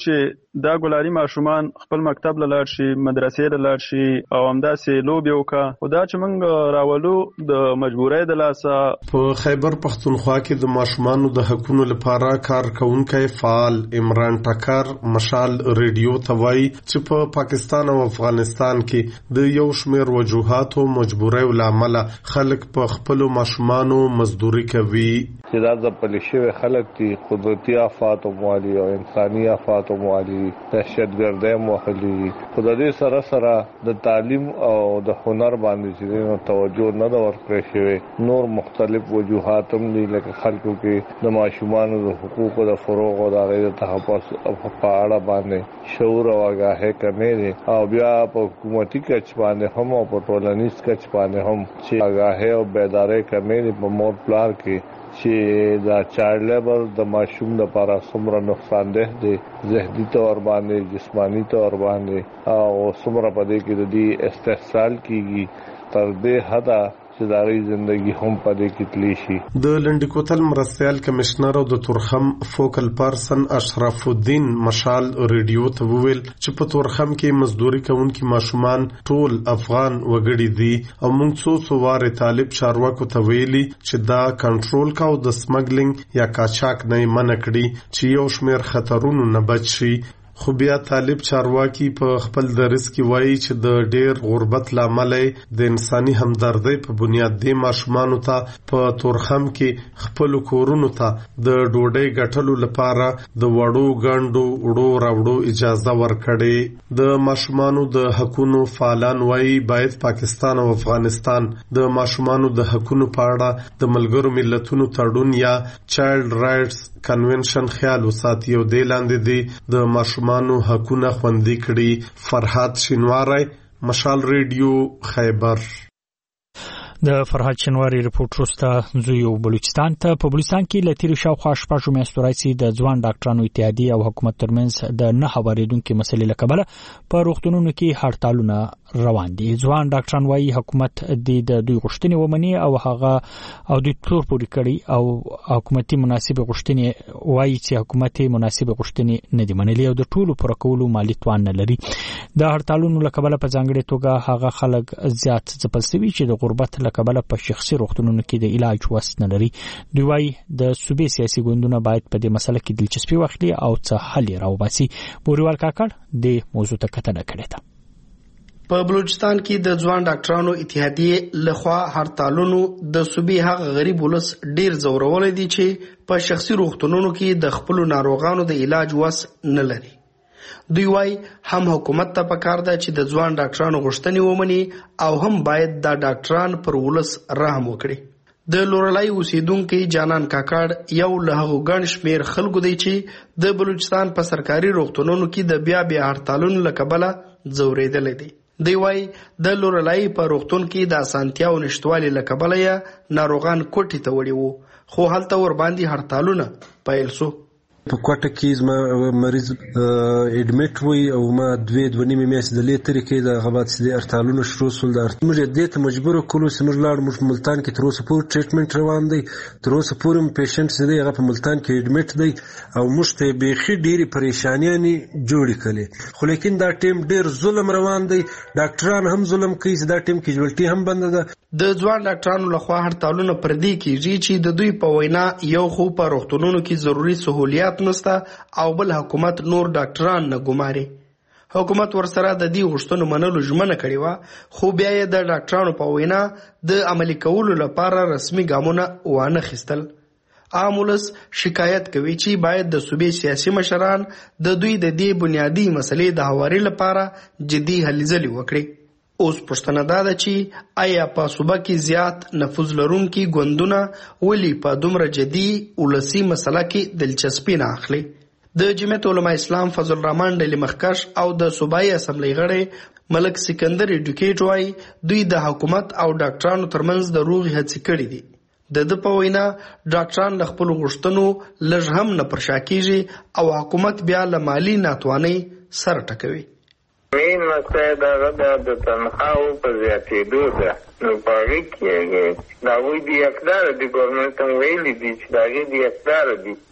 دا ګلالي ماشومان خپل مکتب لاړ شي مدرسې لاړ شي او همداسې لوبې وکړه خو دا چې موږ راولو د مجبورۍ د لاسه. په خیبر پښتونخوا کې د ماشومانو د حقوقو لپاره کارکونکي فعال عمران ټکر مشال ریډیو ته وایي چې په پاکستان او افغانستان کې د یو شمېر وجوهاتو مجبورۍ لامل خلک په خپل ماشومانو مزدوري کوي. چې دا د پولیسي خلک دي قدرتي آفات او مالی او انساني آفات او مالی دهشتګردي مخالي خو د دې سره سره د تعلیم او د هنر باندې چې توجه نه دا ورکړي شوی نور مختلف وجوهات هم دي لکه خلکو کې د ماشومانو د حقوقو د فروغ او د غیر تحفظ په اړه باندې شعور او آگاهي کمې دي او بیا په حکومتي کچ باندې هم او په ټولنیز کچ باندې هم چې آگاهي او بیداری کمې دي په مور پلار کې چې دا چایلډ لیبر د ماشوم لپاره څومره نقصان ده دي ذهني تور باندې جسمانی تور باندې او څومره په دې کې د دې استحصال کیږي تر دې حدا چې داغي زندگی هم پدې کې تلی شي. د لنډکوتل مرستيال کمشنر او د تورخم فوکل پرسن اشرف الدین مشال ریډیو ته وویل چې په تورخم کې مزدوري کوونکي ماشومان ټول افغان وګړي دي او موږ څو څو واره طالب چارواکو ته ویلي چې دا کنټرول کاو د سمګلینګ یا کاچاک نه منع کړي چې یو شمېر خطرونو نه بچ شي. خو بیا طالب چارواکي په خپل درس کې وایي چې د ډېر غربت لامل د انساني همدردۍ په بنیاد د ماشومانو ته په تورخم کې خپل کورونو ته د ډوډۍ ګټلو لپاره د وړو غاندو وړو راوړو اجازه ورکړي. د ماشومانو د حقوقو فعالان وایي باید پاکستان او افغانستان د ماشومانو د حقوقو په اړه د ملګرو ملتونو تړون یا چایلډ رائټس کنونشن خیال وساتي او د لاندې دی د ماشومانو حقوقونه خوندي کړي. فرحات شینواری مشال ریډیو خیبر. د فرحات شینواری رپورټ وروسته زوی بلوچستان ته. په بلوچستان کې له تیرې شاوخوا شپږو میاشتو راهیسې د ځوان ډاکټرانو اتحادیې او حکومت ترمنځ د نه هوارېدونکې مسلې له کبله په روغتونونو کې هړتالونه روان دي. ځوان ډاکټران وایي حکومت د دوی غوښتنې ومني او هغه او دوی تور پورې کړي او حکومتي مناسبه غوښتنې وایي چې حکومتي مناسبه غوښتنې نه دي منلي او د ټولو پوره کولو مالي توان نه لري. د هړتالونو له کبله په ځانګړې توګه هغه خلک زیات ځپل شوي چې د غربت له کبله په شخصي روغتونونو کې د علاج وس نه لري. دوی وایي د صوبې سیاسي ګوندونه باید په دې مسله کې دلچسپي واخلي او څه حل راوباسي. بوريوال کاکړ د موضوع ته کتنه کړې ده. په بلوچستان کې د ځوان ډاکټرانو اتحادیې لخوا هړتالونو د صوبې هغه غریب ولس ډیر زورولې دي چې په شخصي روغتونونو کې د خپل ناروغانو د علاج وس نه لري. دوی وايي هم حکومت ته پکار ده چې د ځوان ډاکټرانو غوښتنې ومني او هم باید د ډاکټران پر ولس رحم وکړي. د لورلای اوسیدونکو جانان کاکړ یو له هغو ګڼ شمېر خلکو دی چې د بلوچستان په سرکاري روغتونونو کې د بیا بیا هړتالونو له کبله ځورېدلی دی. دی وايي د لورلای په روغتون کې د اسانتیاو نشټوالي له کبله یې ناروغان کوټې ته وړي وو خو هلته ور باندې هړتالونه پیل شو. په کوټه کې زما مریض اډمیټ وي او ما دوه دوه نیمه میاشتې د لیترې کې د غبات سي هړتالونه شروع سول. د موږ دې ته مجبور کړو چې موږ لاړ موږ ملتان کې تر اوسه پورې ټریټمنټ روان دی. تر اوسه پورې پیشنټ سي هغه په ملتان کې اډمیټ دی او موږ ته بيخي ډېری پریشانیاں جوړې کړي. خو لیکن دا ټیم ډېر ظلم روان دی. ډاکټران هم ظلم کوي. دا ټیم کې جوړټي هم بند ده. د ځوان ډاکټرانو لخوا هړتالونه پر دې کېږي چې د دوی په وینا یو خو په روغتونونو کې ضروري سہولیات نشته او بل حکومت نور ډاکټران نه ګماري. حکومت ورسره د دې غوښتنو منلو ژمنه کړې وه خو بیا یې د ډاکټرانو په وینا د عملي کولو لپاره رسمي ګامونه وانه خیستل. عام ولس شکایت کوي چې باید د صوبې سیاسي مشران د دوی د دې بنیادی مسلې د هواري لپاره جدي هلې ځلې وکړي. اوس پوښتنه دا ده چې آیا په صوبه کې زیات نفوذ لرونکي ګوندونه ولې په دومره جدي ولسي مسله کې دلچسپي نه اخلي. د جمعیت علماء اسلام فضل الرحمن ډلی مخکش او د صوبایي اسمبلی غړی ملک سکندر ایډوکیټ وایي دوی د حکومت او ډاکټرانو ترمنځ د روغې هڅې کړې دي. د د په وینا ډاکټران له خپل غوښتنو لږ هم نه پر شا کېږي او حکومت بیا له مالي ناتوانۍ سر ټکوي. مین مسله دا د تنخواهو په زیاتېدو ده. نو په هغې کې د هغوی د اقداره دي ګورنمنټ هم ویلي دي چې د هغې د اقداره دي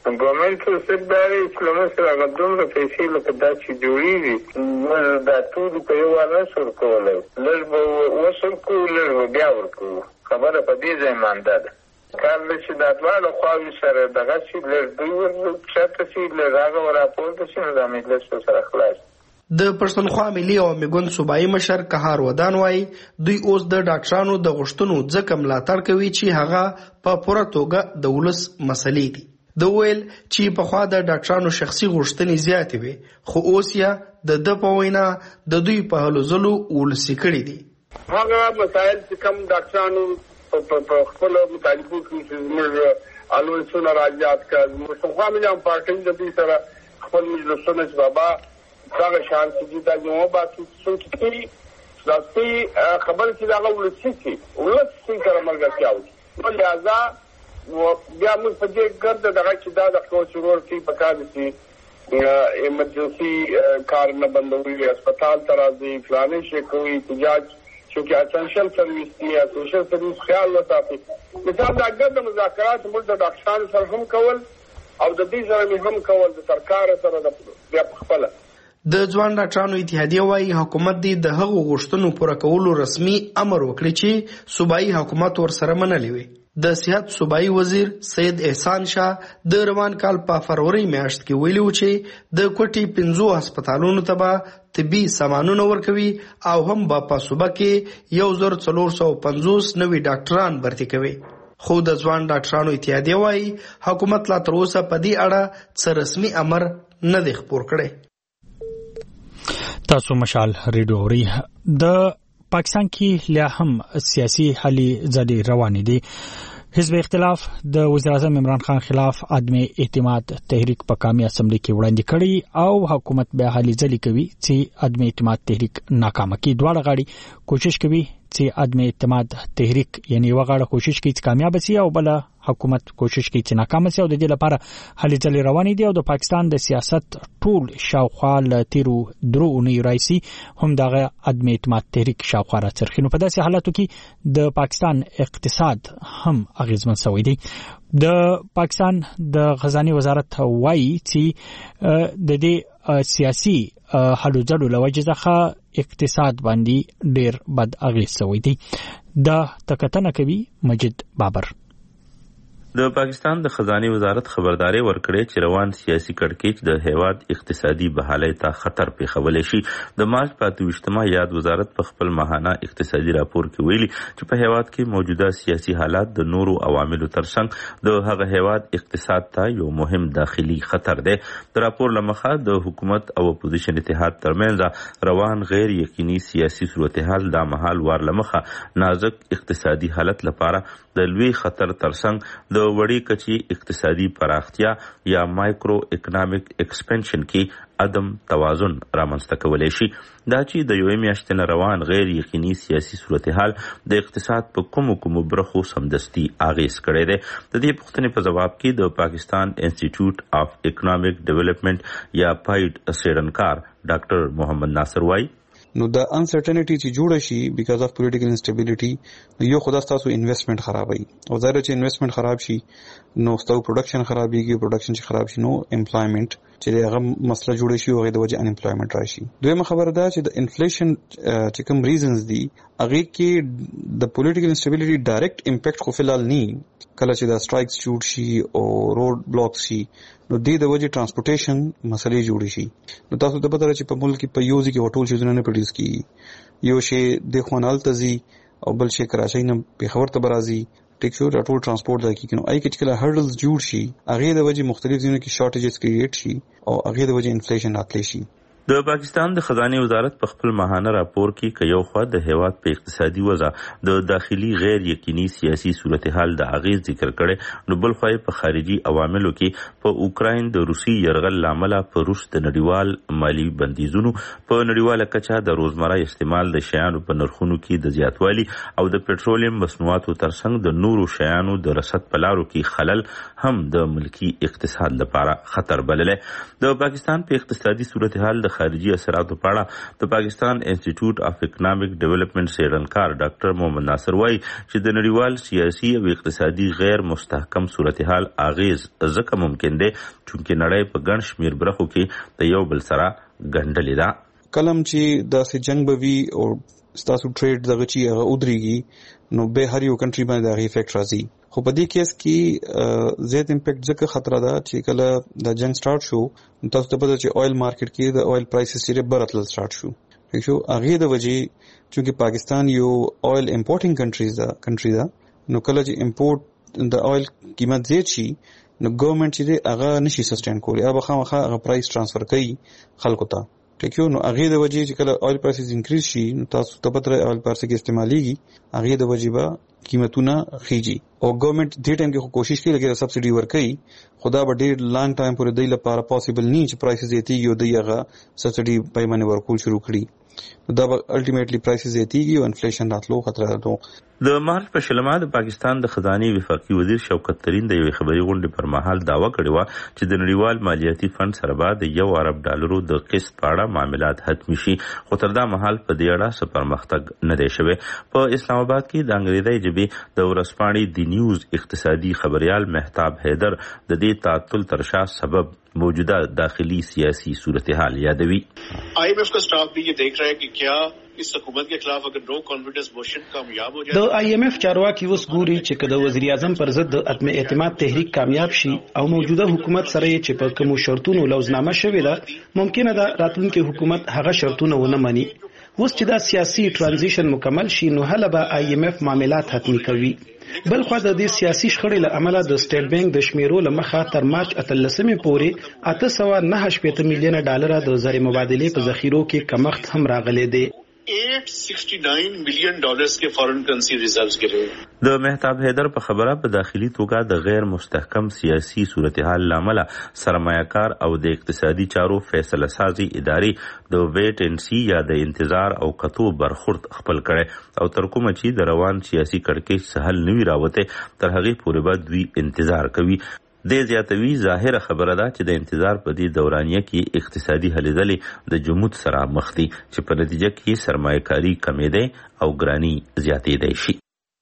ګورنمنت صرف دا دی چې له موږ سره هغه دومره پیسې لکه دا چې جوړېږي موږ دا ټول په یو وار نه شو ورکولی لږ به اوس ورکوو لږ به بیا ورکوو خبره په دې ځای مانده ده کار دی چې دا دواړه خواوې سره دغه شي لږ دوی ورشاته شي لږ هغه وراپورته شي نو دا مجلس ورسره خلاص د پښتونخوا ملي عوامي ګوند صوبایي مشر قهار ودان وایي دوی اوس د ډاکټرانو د غوښتنو ځکه ملاتړ کوي چې هغه په پوره توګه د ولس مسلې دي د ویل چې پخوا د ډاکټرانو شخصي غوښتنې زیاتې وي خو اوس یا د د په وینا د دوی په هلو ځلو ولسي کړي دي هغه مسایل چې کوم ډاکټرانو په خپل مطالبو کې چې موږ الوسونه راځات کړو پښتونخوا ملي عوامي پارټي د دې سره خپل مجلسونه چې بابا دغه شان چې دا یو باسي څوکي ځکه خبر چې دا ولسی چې ولسی سره ملګرتیا وي نو لہذا بیا موږ په دې ګرد دغه چې دا د خپل شروع کې پکاره دي ایمرجنسي کار نه بندوي هسپتال ترازي فلانه شي کوي احتجاج چې اسنشل سرویس دی اسنشل سرویس خیال وساتي مثال دا ګرد مذاکرات موږ د ډاکټرانو سره هم کول او د دې سره هم کول د سرکار سره د بیا خپل د ځوان ډاکټرانو اتحادیه وايي حکومت دې د هغو غوښتنو پوره کولو رسمي امر وکړي چې صوبایي حکومت ورسره منلې وي د صحت صوبایي وزیر سید احسان شاه د روان کال په فروری میاشت کې ویلي و چې د کوټي پنځو هسپتالونو ته به طبي سامانونه ورکوي او هم به په صوبه کې یو زر څلور سوه پنځوس نوي ډاکټران برتي کوي خو د ځوان ډاکټرانو اتحادیه وايي حکومت لا تر اوسه په دې اړه څه رسمي امر نه دی خپور کړی تاسو مشال ریډیو اوري د پاکستان کې لا هم سیاسي حالي ځلې روانې دي حزب اختلاف د وزیر اعظم عمران خان خلاف عدم اعتماد تحریک په قومي اسمبلی کې وړاندې کړي او حکومت به حالي ځلې کوي چې عدم اعتماد تحریک ناکام کړي دواړه غاړي کوشش کوي چې عدم اعتماد تحریک یعنی وغاړه کوشش کوي چې کامیاب شي او بل حکومت کوشش کوي چې ناکام شي او د دې لپاره حالي ځلې روانې دي او د پاکستان د سیاست ټول شاوخوا ل تیرو درو اونۍ رئیسي هم دغه عدم اعتماد تحریک شاوخوا راڅرخي نو په داسې حالاتو کې د پاکستان اقتصاد هم اغیزمن شوی دی د پاکستان د خزانه وزارت وایي چې د دې سیاسي حلو ځلو لوجه ځخه اقتصاد باندې ډیر بد اغیز شوی دی دا تکتنه کوي مجید بابر د پاکستان د خزانه وزارت خبرداري ورکړې چې روان سیاسي کړکېچ د هیواد اقتصادي بحالۍ ته خطر پیښولی شي د مارچ په اتویشتمه یاد وزارت په خپل ماهانه اقتصادي راپور کې ویلي چې په هیواد کې موجوده سیاسي حالات د نورو عواملو ترڅنګ د هغه هیواد اقتصاد ته یو مهم داخلي خطر دی د راپور لمخه د حکومت او اپوزیشن اتحاد ترمنځ روان غیر یقیني سیاسي صورتحال د مهال وار لمخه نازک اقتصادي حالت لپاره د لوی خطر ترڅنګ د وړي کچي اقتصادي پراختیا یا مایکرو اکونومیک ایکسپنشن کې عدم توازن رامنځته کولی شي دا چې د یوې میاشتې نه روان غیر یقیني سیاسي صورتحال د اقتصاد په کومو کومو برخو سمدستي اغیز کړی دی د دې پوښتنې په ځواب کې د پاکستان انسټیټیوټ اف اکونومیک ډیولپمنٹ یا پاید سیډنکار ډاکټر محمد ناصر وایي نو د انسرټنټی چې جوړ شي بیکاز اف پولیټیکل انسټیبিলিټي یو خدا تاسو انویسټمنٹ خرابوي او ظاهر چې انویسټمنٹ خراب شي نو ستاسو پروډکشن خرابيږي پروډکشن چې خراب شي نو امپلایمنٹ چې هغه مسله جوړ شي او هغه د وجه ان امپلایمنٹ راشي دویمه خبره ده چې د انفلیشن چې کوم ریزنز دي هغه کې د پولیټیکل انسټیبিলিټي ډایرکټ امپیکټ خو فلال نه کله چې دا سټرایکس جوړ شي او روډ بلاک شي نو د دې د وجه ترانسپورټیشن مسلې جوړ شي نو تاسو ته پته راځي په ملک کې په یوزي کې هټول شي نه پروډوس کیږي یو شی د خوانال تزي او بل شي کراچۍ نه په خبر ته برازي ټیک شو ټول ترانسپورت ځای کې نو آی کې چې هرډلز جوړ شي هغه د وجه مختلف ځینو کې شارټیجز کریټ شي او هغه د وجه انفلیشن راتلی شي د پاکستان د خزانه وزارت په خپل ماهانه راپور کې ک یو خو د هیواد په اقتصادي وضع د داخلي غیر یقیني سیاسي صورتحال د اغیز ذکر کړي نو بل خو په خارجي عواملو کې په اوکراین د روسي يرغل لامل په روس د نړیوال مالی بندیزونو په نړیواله کچه د روزمره استعمال د شیانو په نرخونو کې د زیاتوالي او د پېټرولیم مصنوعاتو ترڅنګ د نورو شیانو د رسد په لارو کې خلل هم د ملکی اقتصاد لپاره خطر بللی د پاکستان په اقتصادي صورتحال د خارجي اثراتو په اړه د پاکستان انسټیټیوټ اف اکونومیک ډیولپمنٹ څېړنکار ډاکټر محمد ناصر وایي چې د نړیوال سیاسي او اقتصادي غیر مستحکم صورتحال اغیز ځکه ممکن دی چې نړۍ په ګڼ شمېر برخو کې د یو بل سره ګنډلې ده. کلم چې داسې جنگ به وي او ستاسو ټریډ دغه چې هغه ودرېږي نو به هر یو کنټري باندې هغه افیکټ راځي. خو په دې کیس کې زیات امپیکټ ځکه خطر ده چې کله د جنگ سٹارټ شو تاسو ته پته چې اویل مارکیټ کې د اویل پرایسز چې برتل سٹارټ شو ٹھیک شو. هغه د وجې چې پاکستان یو اویل امپورټینګ کنټریز ده کنټری ده نو کله چې امپورټ د اویل قیمت زیات شي نو ګورنمنت چې هغه نشي سسټین کولی هغه خامخا هغه پرایس ټرانسفر کوي خلکو ته ټیک یو. نو هغه د وجې چې کله اویل پرایسز انکریز شي نو تاسو ته پته اویل پرایس کې استعماليږي هغه د وجې به قیمتونه خيږي او ګورنمنت دې ټایم کې کوشش کوي لکه سبسيډي ورکړي خدا به ډېر لانګ ټایم پورې دی لپاره پوسیبل نه چې پرایسز زیاتیږي او دی هغه سبسيډي پیمانه ورکول شروع کړي دا به الټیمیټلی پرایسز زیاتیږي او انفلیشن راتلو خطر ده. د مارچ په شلمه د پاکستان د خزانه وفاقي وزیر شوکت ترين د یو خبري غونډې پر مهال داوا کړې و چې د نړیوال مالیاتي فند سره به د یو ارب ډالرو د قسط په اړه معاملات حتمي شي خو تر دا مهال په دې اړه څه پرمختګ نه دی شوی. په اسلام آباد کې د انګریزي ژبې د ورځپاڼې دی نیوز اقتصادي خبريال مهتاب حیدر د دې تعطل تر شا سبب موجودہ داخلی سیاسی صورتحال یادوی. آئی ایم ایف کا سٹاف بھی یہ دیکھ رہا ہے کہ کیا اس حکومت کے خلاف اگر نو کانفیڈنس موشن کامیاب ہو جائے. د آئی ایم ایف چارواکي اوس ګوري چې کله وزیر اعظم پر ضد د عدم اعتماد تحریک کامیاب شي او موجوده حکومت سره چې په کوم شرطونو لوزنامه شوې ده ممکنه ده راتلونکي حکومت هغه شرطونه ونه مني. اوس چې دا سیاسي ترانزیشن مکمل شي نو هله به آئی ایم ایف معاملات حتمی کوي. بل خو د دې سیاسي شخړې له امله د سټیټ بانک د شمیرو لمخه تر مارچ اتلسمې پورې اته سوه نهه شپېته میلیونه ډالر د زر مبادلې په ذخیرو کې کمښت هم راغلی دی. आठ सौ उनहत्तर मिलियन डॉलर्स के फॉरेन करेंसी रिजर्व्स गिरे. د مهتاب حیدر په خبره په داخلي توګه د غیر مستحکم سیاسي صورتحال لامل سرمایه‌کار او د اقتصادي چارو فیصله سازي ادارې د ویټ اینڈ سی یا د انتظار او کتو برخورد خپل کړي او تر کومه چې د روان سیاسي کړکېچ سهل نوي راوته تر هغه پورې به دوی انتظار کوي. د زیاتوي ظاهره خبره ده چې د انتظار په دې دورانیه کې اقتصادي هلې ځلې د جمود سره مخ دي چې په نتیجه کې سرمایه‌کاري کمېده او ګرانی زیاتېدای شي.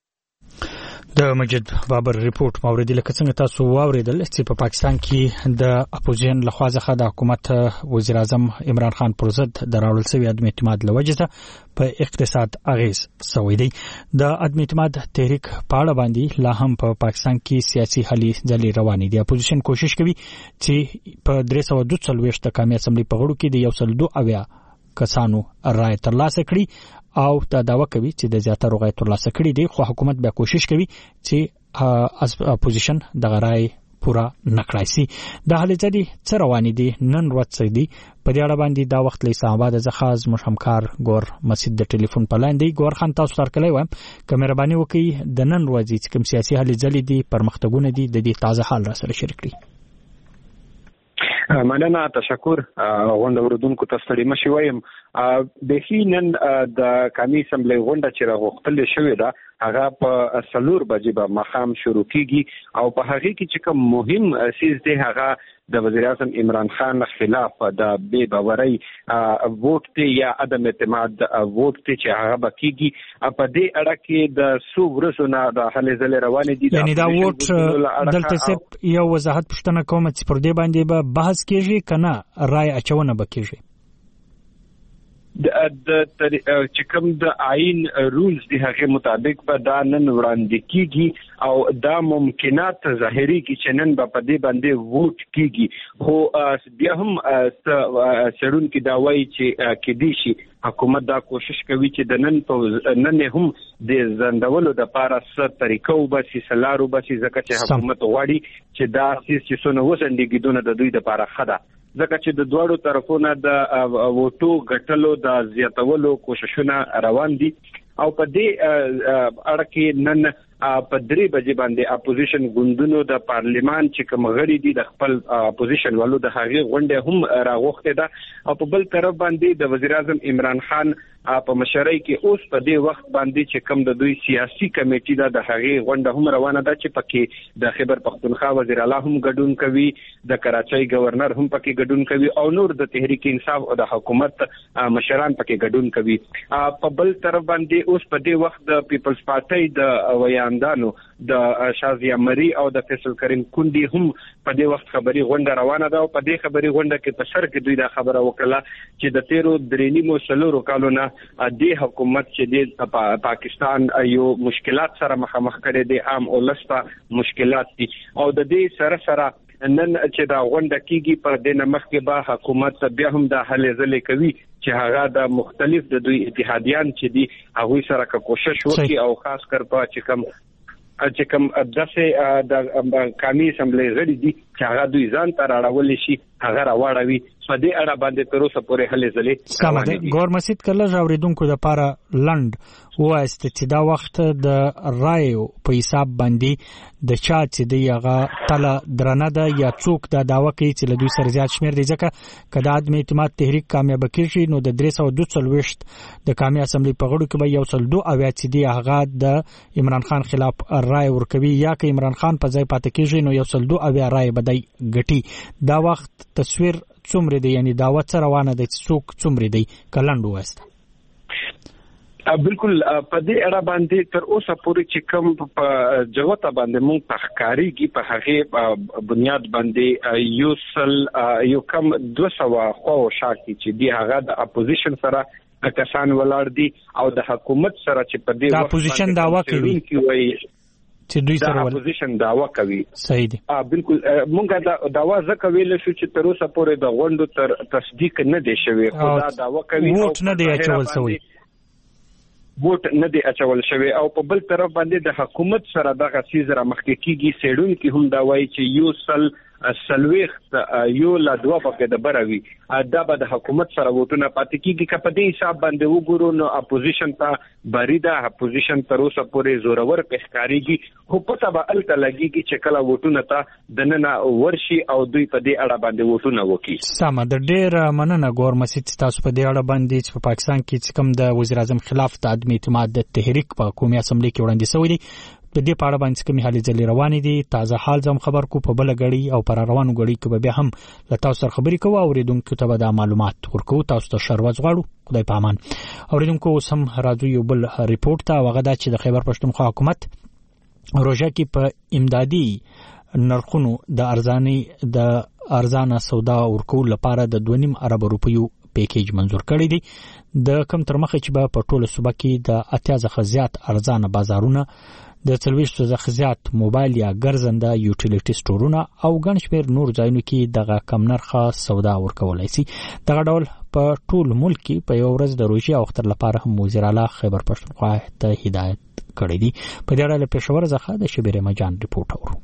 د مجید بابر ریپورت موردی لکه څنګه تاسو واوریدل چې په پاکستان کې د اپوزیشن لخوا څخه د حکومت وزیر اعظم عمران خان پر ضد د راوړل شوی عدم اعتماد لوجه په اقتصاد اغیز سوی دی. د عدم اعتماد تحریک په اړه باندې لا هم په پاکستان کې سیاسي هلې ځلې روانې دي. اپوزیشن کوشش کوي چې په درې سوه دوه څلوېښت د قومي اسمبلی په غړو کې د یو سل دوه اویا کسانو رائے ترلاسه کړي او دا داوا کوي چې د زیاتره رائے ترلاسه کړي دي خو حکومت بیا کوشش کوي چې اپوزیشن د رائے پورا نکړای شي. د هلې ځلې څه روانې دي نن ورځ دي په دې اړه باندې دا وخت له اسلام آباد څخه زموږ همکار ګور مسجد د ټلیفون په لاین دی. ګور خان تاسو سره کلی وایم که مهرباني وکړئ د نن ورځې چې کوم سیاسي هلې ځلې دي پرمختګونه دي د دې تازه حال را سره شریک کړئ. مننه تشکر غونډه اوردونکو ته ستړي مشي وایم. بهي نن د قومي اسمبلی غونډه چې راغوښتل شوې ده هغه په سلور بجې به مخام شروع کیږي او په هغه کې چې کوم مهم سیز دی هغه د وزیر اعظم عمران خان خلاف د بے باورۍ ووټ ته یا عدم اعتماد ووټ ته چې هغه بکیږي په دې اړه کې د سو ورسونه د هلې ځلې روانې دي. یعنی دا ووټ دلته صرف یو وضاحت پوښتنه کوم چې پر دې باندې به بحث کیږي کنه رائے اچونه بکیږي د چې کوم د آئین رولز دی هغه مطابق به دا نن وړاندې کیږي او دا ممکنات ظاهري کی چې نن به په دې باندې ووټ کیږي خو بیا هم سړون کې دا وایي چې کېدی شي حکومت دا کوشش کوي چې د نن په نن هم د زندولو د پاره څه طریقو بسي سلارو بسي ځکه چې حکومت غواړي چې دا سیس څونه وسندګي دونه د دوی د پاره خدا ځکه چې د دوړو طرفونو د ووټو غټلو د زیاتولو کوششونه روان دي او په دې اړه کې نن په درې بجې باندې اپوزیشن ګوندونو د پارلیمان چې کوم غړي دي د خپل اپوزیشن والو د هغې غونډه هم راغوښته ده او په بل طرف باندې د وزیر اعظم عمران خان په مشرۍ کې اوس په دې وخت باندې چې کوم د دوی سیاسي کمیټې ده د هغې غونډه هم روانه ده چې پکې د خیبر پختونخوا وزیر اعلی هم ګډون کوي، د کراچۍ گورنر هم پکې ګډون کوي او نور د تحریک انصاف او د حکومت مشران پکې ګډون کوي. په بل طرف باندې اوس په دې وخت د پیپلز پارټي د ویاندانو د شازیه مری او د فیصل کریم کندي هم په دې وخت خبري غونډه روانه ده او په دې خبري غونډه کې په سر کې دوی دا خبره وکړه چې د تیرو درې نیمو څلورو کالو نه د حکومت چې د پاکستان یو مشکلات سره مخامخ کړي دي، عام ولس ته مشکلات دي او د دې سره سره نن چې دا غونډه کیږي په دې نمخ کې به حکومت بیا هم د هلې ځلې کوي چې هغه د مختلف د دوی اتحادیان چې دي هغه سره کوشش وکړي او خاص کر په چې کوم چې کوم داسې د قومي اسمبلی غړي دي چې هغه دوی ځان ته راوړل شي هغه راوړوي. په دې اړه باندې تر اوسه پورې هلې ځلې سمه ده. ګور مسجد کله اوریدونکو د پاره لند وایست چې دا وخت د رایو په حساب باندې د چا چې دی هغه تله درنه ده یا څوک دا داوا کوي چې له دوی سره زیات شمیر دی، ځکه که د عدم اعتماد تحریک کامیاب کیږي نو د درې سوه دوه څلوېښت د قومي اسمبلی په غړو کې به یو سل دوه اویا چې دی هغه د عمران خان خلاف رای ورکوي، یا که عمران خان په ځای پاتې کیږي نو یو سل دوه اویا رای به دی ګټي. دا وخت تصویر څومره دی، یعنی دعوت سره روانه ده چې څوک څومره دی کلند وایست؟ بالکل په دې اړه باندې تر اوسه پورې چې کوم په جوته باندې مونږ تحقیقي په هغه بنیاد باندې یو سل یو کم دوه سوه خو شاکي چې دی هغه د اپوزیشن سره کسان ولاړ دي او د حکومت سره چې په دې وخت اپوزیشن دعوا کوي چې دوی سره اپوزیشن دعوا کوي. صحیح دي. بالکل مونږ دا دعوا ځکه ویل شو چې تر اوسه پورې د غونډو تر تصدیق نه دی شوی، خو دا دعوا کوي ووټ نه دی اچول شوی ووټ نه دی اچول شوی او په بل طرف باندې د حکومت سره دغه سیز را مخکې کیږي. سیډونکو هم دا وایي چې یو سل سلويخت یو لا دوه پکې د بروي دا به د حکومت سره وټونه پاتې کیږي. که په دې حساب باندې وګورو نو اپوزیشن ته بریده اپوزیشن تر اوسه پورې زورور پښکاریږي، خو پته به الته لګيږي چې کله وټونه ته د نن ورشي او دوی په دې اړه باندې وټونه وکړي. سمه د ډېر مننه ګور مسجد تاسو په دې اړه باندې چې په پاکستان کې چې کوم د وزیر اعظم خلاف د عدم اعتماد د تحریک په قومي اسمبلی کې وړاندې شوی دی په دې پاړه باندې کومې حالې ځلې روانې دي. تازه حال زم خبر کو په بل غړي او پر روانو غړي کې به هم له تاسو سره خبرې کوو او اوریدونکو ته به د معلومات ورکو. تاسو ته شروع غواړو خدای په امان. اوریدونکو سم راځو یو بل ریپورت ته وغه د چې د خیبر پښتونخوا حکومت روژه کې په امدادي نرخونو د ارزاني د ارزانه سودا ورکول لپاره د دوه نیم ارب روپیو پیکیج منزور کړی دی. د کم تر مخه چې په ټوله صوبه کې د اتیا ځخه زیات ارزانه بازارونه د څلوېښت څخه زیات موبایل یا ګرځنده یوټیلیټي سټورونه او ګڼ شمېر نور ځایونو کې دغه کم نرخه سودا ورکولای شي. دغه ډول په ټول ملک کې په یو ورځ د روژې او اختر لپاره هم وزیر اعلی خیبر پښتونخوا ته هدایت کړی دی. په دې اړه له پېښور څخه د شبیر مجان ریپورت اورو.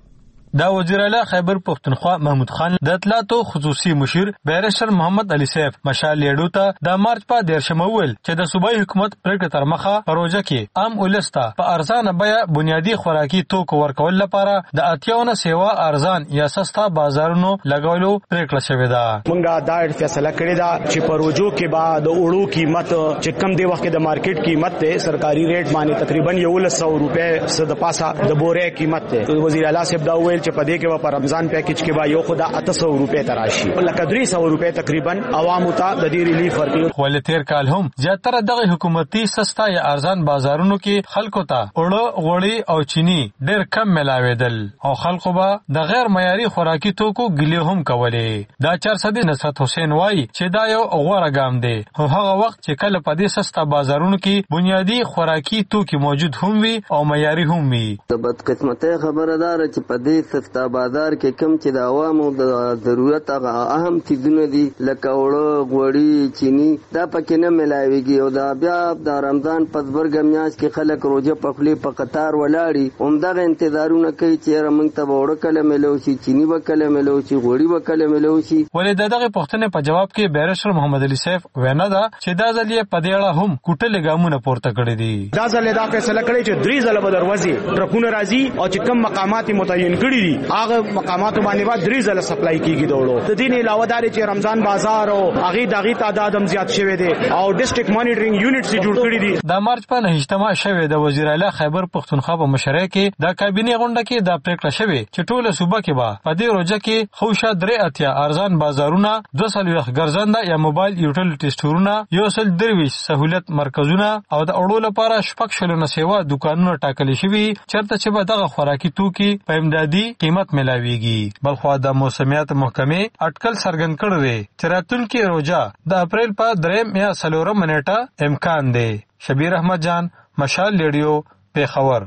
دا وزیر اعلی خیبر پختونخوا محمود خان د اطلاعاتو خصوصي مشیر بیرسټر محمد علي سیف مشال لیډو ته د مارچ په دیرشمه ویل چې د صوبایي حکومت پریکړه تر مخه پروژه کې عام ولسته په ارزانه بیه بنیادی خوراکي توکو ورکول لپاره د اتیاونه سیوا ارزان یا سستا بازارونو لګولو پریکړه شوې ده. مونږه دا فیصله کړې ده چې پروژو کې بعد اورو قیمت چې کم دی وخت د مارکیټ قیمت ته سرکاري ریټ باندې تقریبا یو سل روپے صد پاسه د بورې قیمت ته وزیر اعلی صاحب دا ویل چې په دې کې په رمضان پیکیج کې به یو خدا اته سوه روپے تراشي لکه درې سوه روپے تقریبا عوامو ته د دې ریلیف ورکړي. ولې تیر کال هم زیاتره دغه حکومتي سستا یا ارزان بازارونو کې خلکو ته اوړه غوړي او چینی ډېر کم ملاوېدل او خلکو به د غیر معیاري خوراکي توکو ګلې هم کولې. دا چار صدې نصرت حسین وایي چې دا یو غوړه ګام دی او هغه وخت چې کله په دې سستا بازارونو کې بنیادی خوراکي توکي موجود هم وي او معیاري هم وي. د بدقسمتۍ خبره ده چې په دې سفتا بازار کې کم چې د عوامو د ضرورت هغه اهم چیزونه دي لکه وړه غوړي چینی دا پکې نه ملاويږي او دا بیا د رمضان پس برګ میاش کې خلک روزه په خپل په قطار ولاړی همدغه انتظارونه کوي چې موږ ته وړه کله ملو شي چینی به کله ملو شي غوړي به کله ملو شي. ولې دغه پښتنه په جواب کې بیرشر محمد علي سیف وینا ده چې دا ځلې په دې اړه هم کوټل ګامونه پورته کړی دي. دا ځلې دا فیصله کړې چې درې ځله به دروازې ټرکونه راځي او چې کوم مقامات متعین کړي دي هغه مقامات باندې به درې ځله سپلای کیږي دوړو. د دې نه علاوه دا چې رمضان بازار او هغه دغه تعداد هم زیات شوی دی او ډیسټریکټ مانیټرینګ یونټ سي جوړ کړی دي. د مارچ په نهمه شوی د وزیر اعلی خیبر پختونخوا په مشرۍ کې د کابینه غونډه کې د پریکړه شوی چې ټوله صوبه کې به په دې روزه کې خوشا درې اتیا ارزان بازارونه دوه سل وخت ګرځنده یا موبایل یوټیلیټی سټورونه یو سل درویش سہولت مرکزونه او د اړو لپاره شپږ شلونه سیوا دکانونه ټاکلي شوي چرته چې به دغه خوراکي توکي په امدادي قیمت ملاويږي. بلخوا د موسمیات محکمې اټکل څرګند کړی دی چې راتلونکي روزه د اپریل په دریم یا څلورم نیټه امکان دی. شبیر احمد جان، مشال ریډیو، پیښور.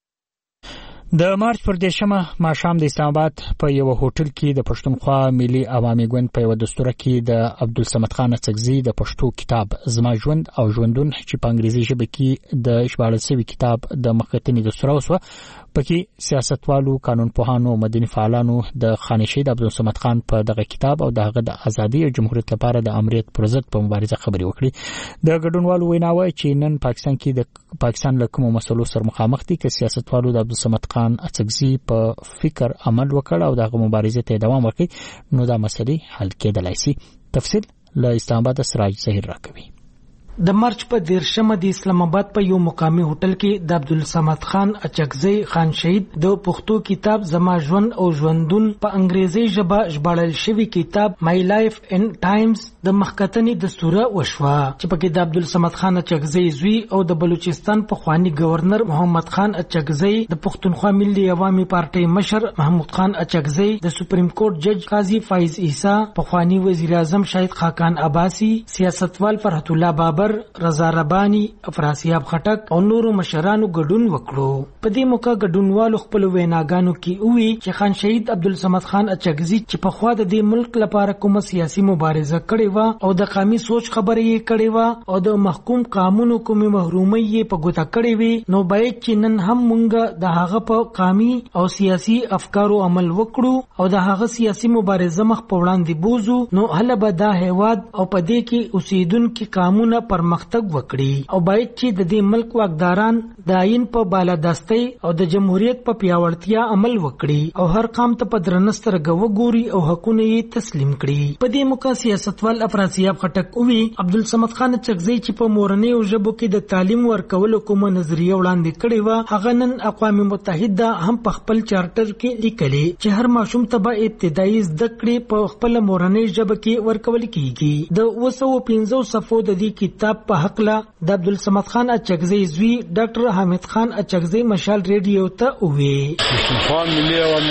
د مارچ پر دیشمه ماښام د اسلام آباد په یو هوټل کې د پښتونخوا ملي عوامي ګوند په یو دستور کې د عبدالصمد خان اڅکزي د پښتو کتاب زما ژوند او ژوندون چې په انګریزي ژبه کې د ژباړل شوی کتاب د مخکتنې دستور اوسه پکې سیاستوالو، قانون پوهانو، مدني فعالانو د خانشید عبدالصمد خان په دغه کتاب او دغه د ازادي او جمهوریت لپاره د امریت پر ضد په مبارزه خبرې وکړي. د ګډونوالو ویناوه چې نن پاکستان کې د پاکستان له کومو مسلو سره مخامخ دي چې سیاستوالو د عبدالصمد خان اڅکزي په فکر عمل وکړ او دغه مبارزه ته دوام ورکړي نو دا مسلې حل کېدلای شي. تفصیل له اسلام آباد سراج ظهیر راکوي. د مارچ په دیرشمه د اسلام آباد په یو مقامي هوټل کې د عبدالصمد خان اڅکزي خان شهید د پښتو کتاب زما ژوند او ژوندون په انګریزي ژبه ژباړل شوی کتاب مای لایف ان ټایمز د مخکتنې دستوره وشوه چې پکې د عبدالصمد خان اڅکزي زوی او د بلوچستان په خواني گورنر محمد خان اڅکزي د پښتونخوا ملي عوامي پارټي مشر محمود خان اڅکزي د سپریم کورټ جج قاضي فایز عیسی په خواني وزیر اعظم شاهد خاقان عباسی سیاستوال فرحت الله بابر رضا ربانی افراسیاب خټک او نورو مشرانو ګډون وکړو. په دې موقع ګډونوالو خپل ویناګانو کې وی چې خان شهید عبدالصمد خان اڅکزي چې په خوا د دې ملک لپاره کومه سیاسي مبارزه کړې و او د قومي سوچ خبرې یې کړې و او د محکوم قانونو کومه محرومي یې په ګوته کړې وي نو باید چې نن هم مونږ د هغه په قومي او سیاسي افکارو عمل وکړو او د هغه سیاسي مبارزه مخ په وړاندې بوزو نو هله به دا هیواد او په دې کې اوسیدونکو قانونه پرمختګ وکړي او باید چې د دې ملک واکداران د آئین په بالادستۍ او د جمهوریت په پیاوړتیا عمل وکړي او هر قوم ته په درنستر غوګوري او حقونه یې تسلیم کړي. په دې موقع سیاستوال افراسیاب خټک وی عبدالصمد خان اڅکزي چې په مورنۍ او ژبو کې د تعلیم ورکولو کومه نظریه وړاندې کړې و هغه نن اقوام متحده هم په خپل چارټر کې لیکلي چې هر ماشوم ته به ابتدایي زده کړې په خپل مورنۍ ژبه کې ورکول کیږي. د اوه سوه پنځه صفحو د دې کتاب په حق لا د عبدالصمد خان اڅکزي زوی ډاکټر حامد خان اڅکزي مشال ریډیو ته وی پښتونخوا ملي عوامي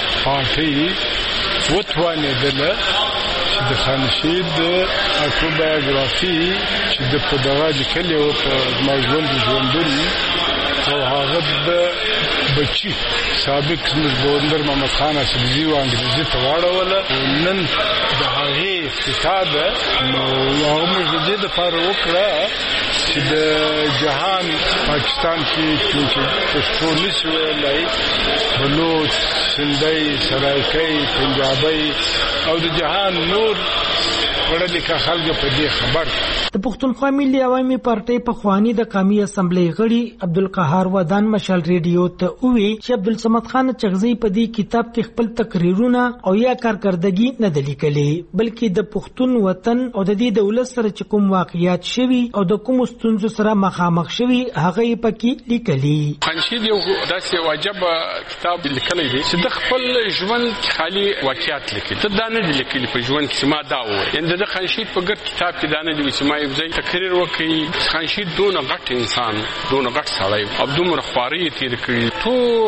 پارټي وتوانېدله د خانشید اټوبایوګرافي چې د په دغه لیکلې وه په زما ژوند ژوندون او هغه د بچي سابق زموږ ګورنر محمد خان اڅکزي و انګریزي ته واړوله نن د هغې کتابه نو هغه موږ د دې دپاره وکړه چې د جهان پاکستان کې چې پښتو نشي ویلی بلوچ، سندی، سرایکۍ، پنجابۍ او د جهان نور وړلي که خلک په دې خبر. د پښتونخوا ملي عوامي پارټي په خواني د قومي اسمبلی غړي عبدالقهار ودان مشال ریډیو ته وی چې عبدالصمد خان اڅکزي په دې کتاب کې خپل تقریرونه او یا کارکردګي نه دلیکلي بلکې د پښتون وطن او د دې دولت سره چې کوم واقعیات شوي او د کوم ستونزو سره مخامخ شوي هغه یې پکې لیکلي. خانشید یو داسې واجب کتاب لیکلی دی چې د خپل ژوند خالي واقعیات لیکي ته دا نه دي لیکلي په ژوند کې ما دا وویل یعنې د خانشید په ګډ کتاب کې دا نه دي چې ما یو ځای تقریر وکړي خانشید دونه غټ انسان دونه غټ سړی او دومره خوارۍ یې تېرې کړي ټوله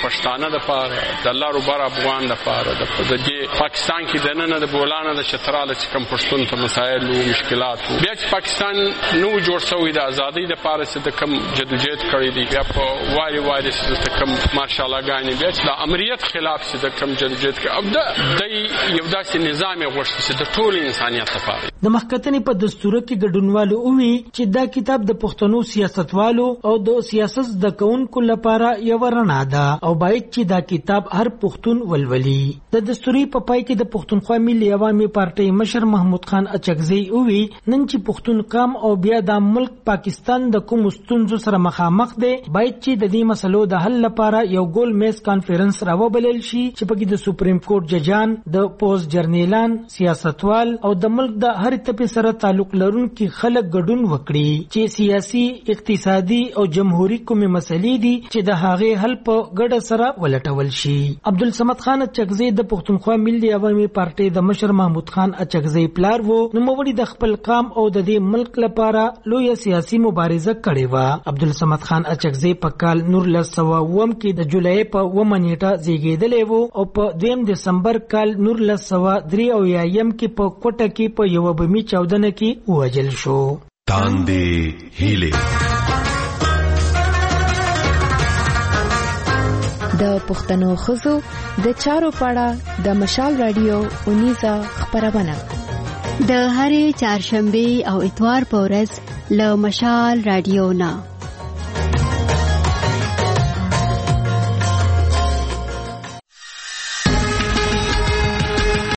پښتانه د پاره د لارو بار افغان د پاره د دې پاکستان کې د نن د بولانه د چتراله چې کم پښتون ته مسایل او مشکلات بیا چې پاکستان نو جوړ شوی د ازادۍ د پاره چې د کم جدوجہد کړی دی بیا په واري واري چې کم ماشاءالله غانې بیا چې د امریت خلاف چې د کم جدوجہد کې اب د یو داسې نظام غوښتي چې د ټول انسانيت لپاره د محکمې په دستور کې ګډونوالو اووي چې دا کتاب د پښتنو سیاستوالو او د سیاست د کوونکو لپاره یو رڼا ده او باید چې دا کتاب هر پښتون ولولي. د دستوري په پای کې د پښتونخوا ملي عوامي پارټي مشر محمود خان اچکزی اووي نن چې پښتون قام او بیا د ملک پاکستان د کوم ستونزو سره مخامخ دي باید چې د دې مسلو د حل لپاره یو ګول میز کانفرنس راوبلل شي چې پکې د سپریم کورټ ججان د پوز جرنیلان سیاستوال او د ملک د هر ټپي سره تعلق لرونکي خلک ګډون وکړي چې سیاسي اقتصادي او جمهوریت کومه مسلې دي چې د هغه حل په ګډه سره ولټول شي. عبدالصمد خان اچکزی د پښتونخوا ملي عوامي پارټي د مشر محمود خان اچکزی پلار وو نو موړي د خپل قام او د دې ملک لپاره لوی سیاسي مبارزه کړې و. عبدالصمد خان اچکزی په کال نور لسوا وم کې د جولای په ومه نیټه زیږیدلی وو او په دویم دسمبر کال نور لسوا درې او یایم کې په کوټه کې په یو بمی چودنه کې ووجل شو. تاندې هیله د پښتنو خزو د چارو پاړه د مشال رادیو اونیزه خبرونه د هرې چهارشنبه او اتوار په ورځ له مشال رادیو نه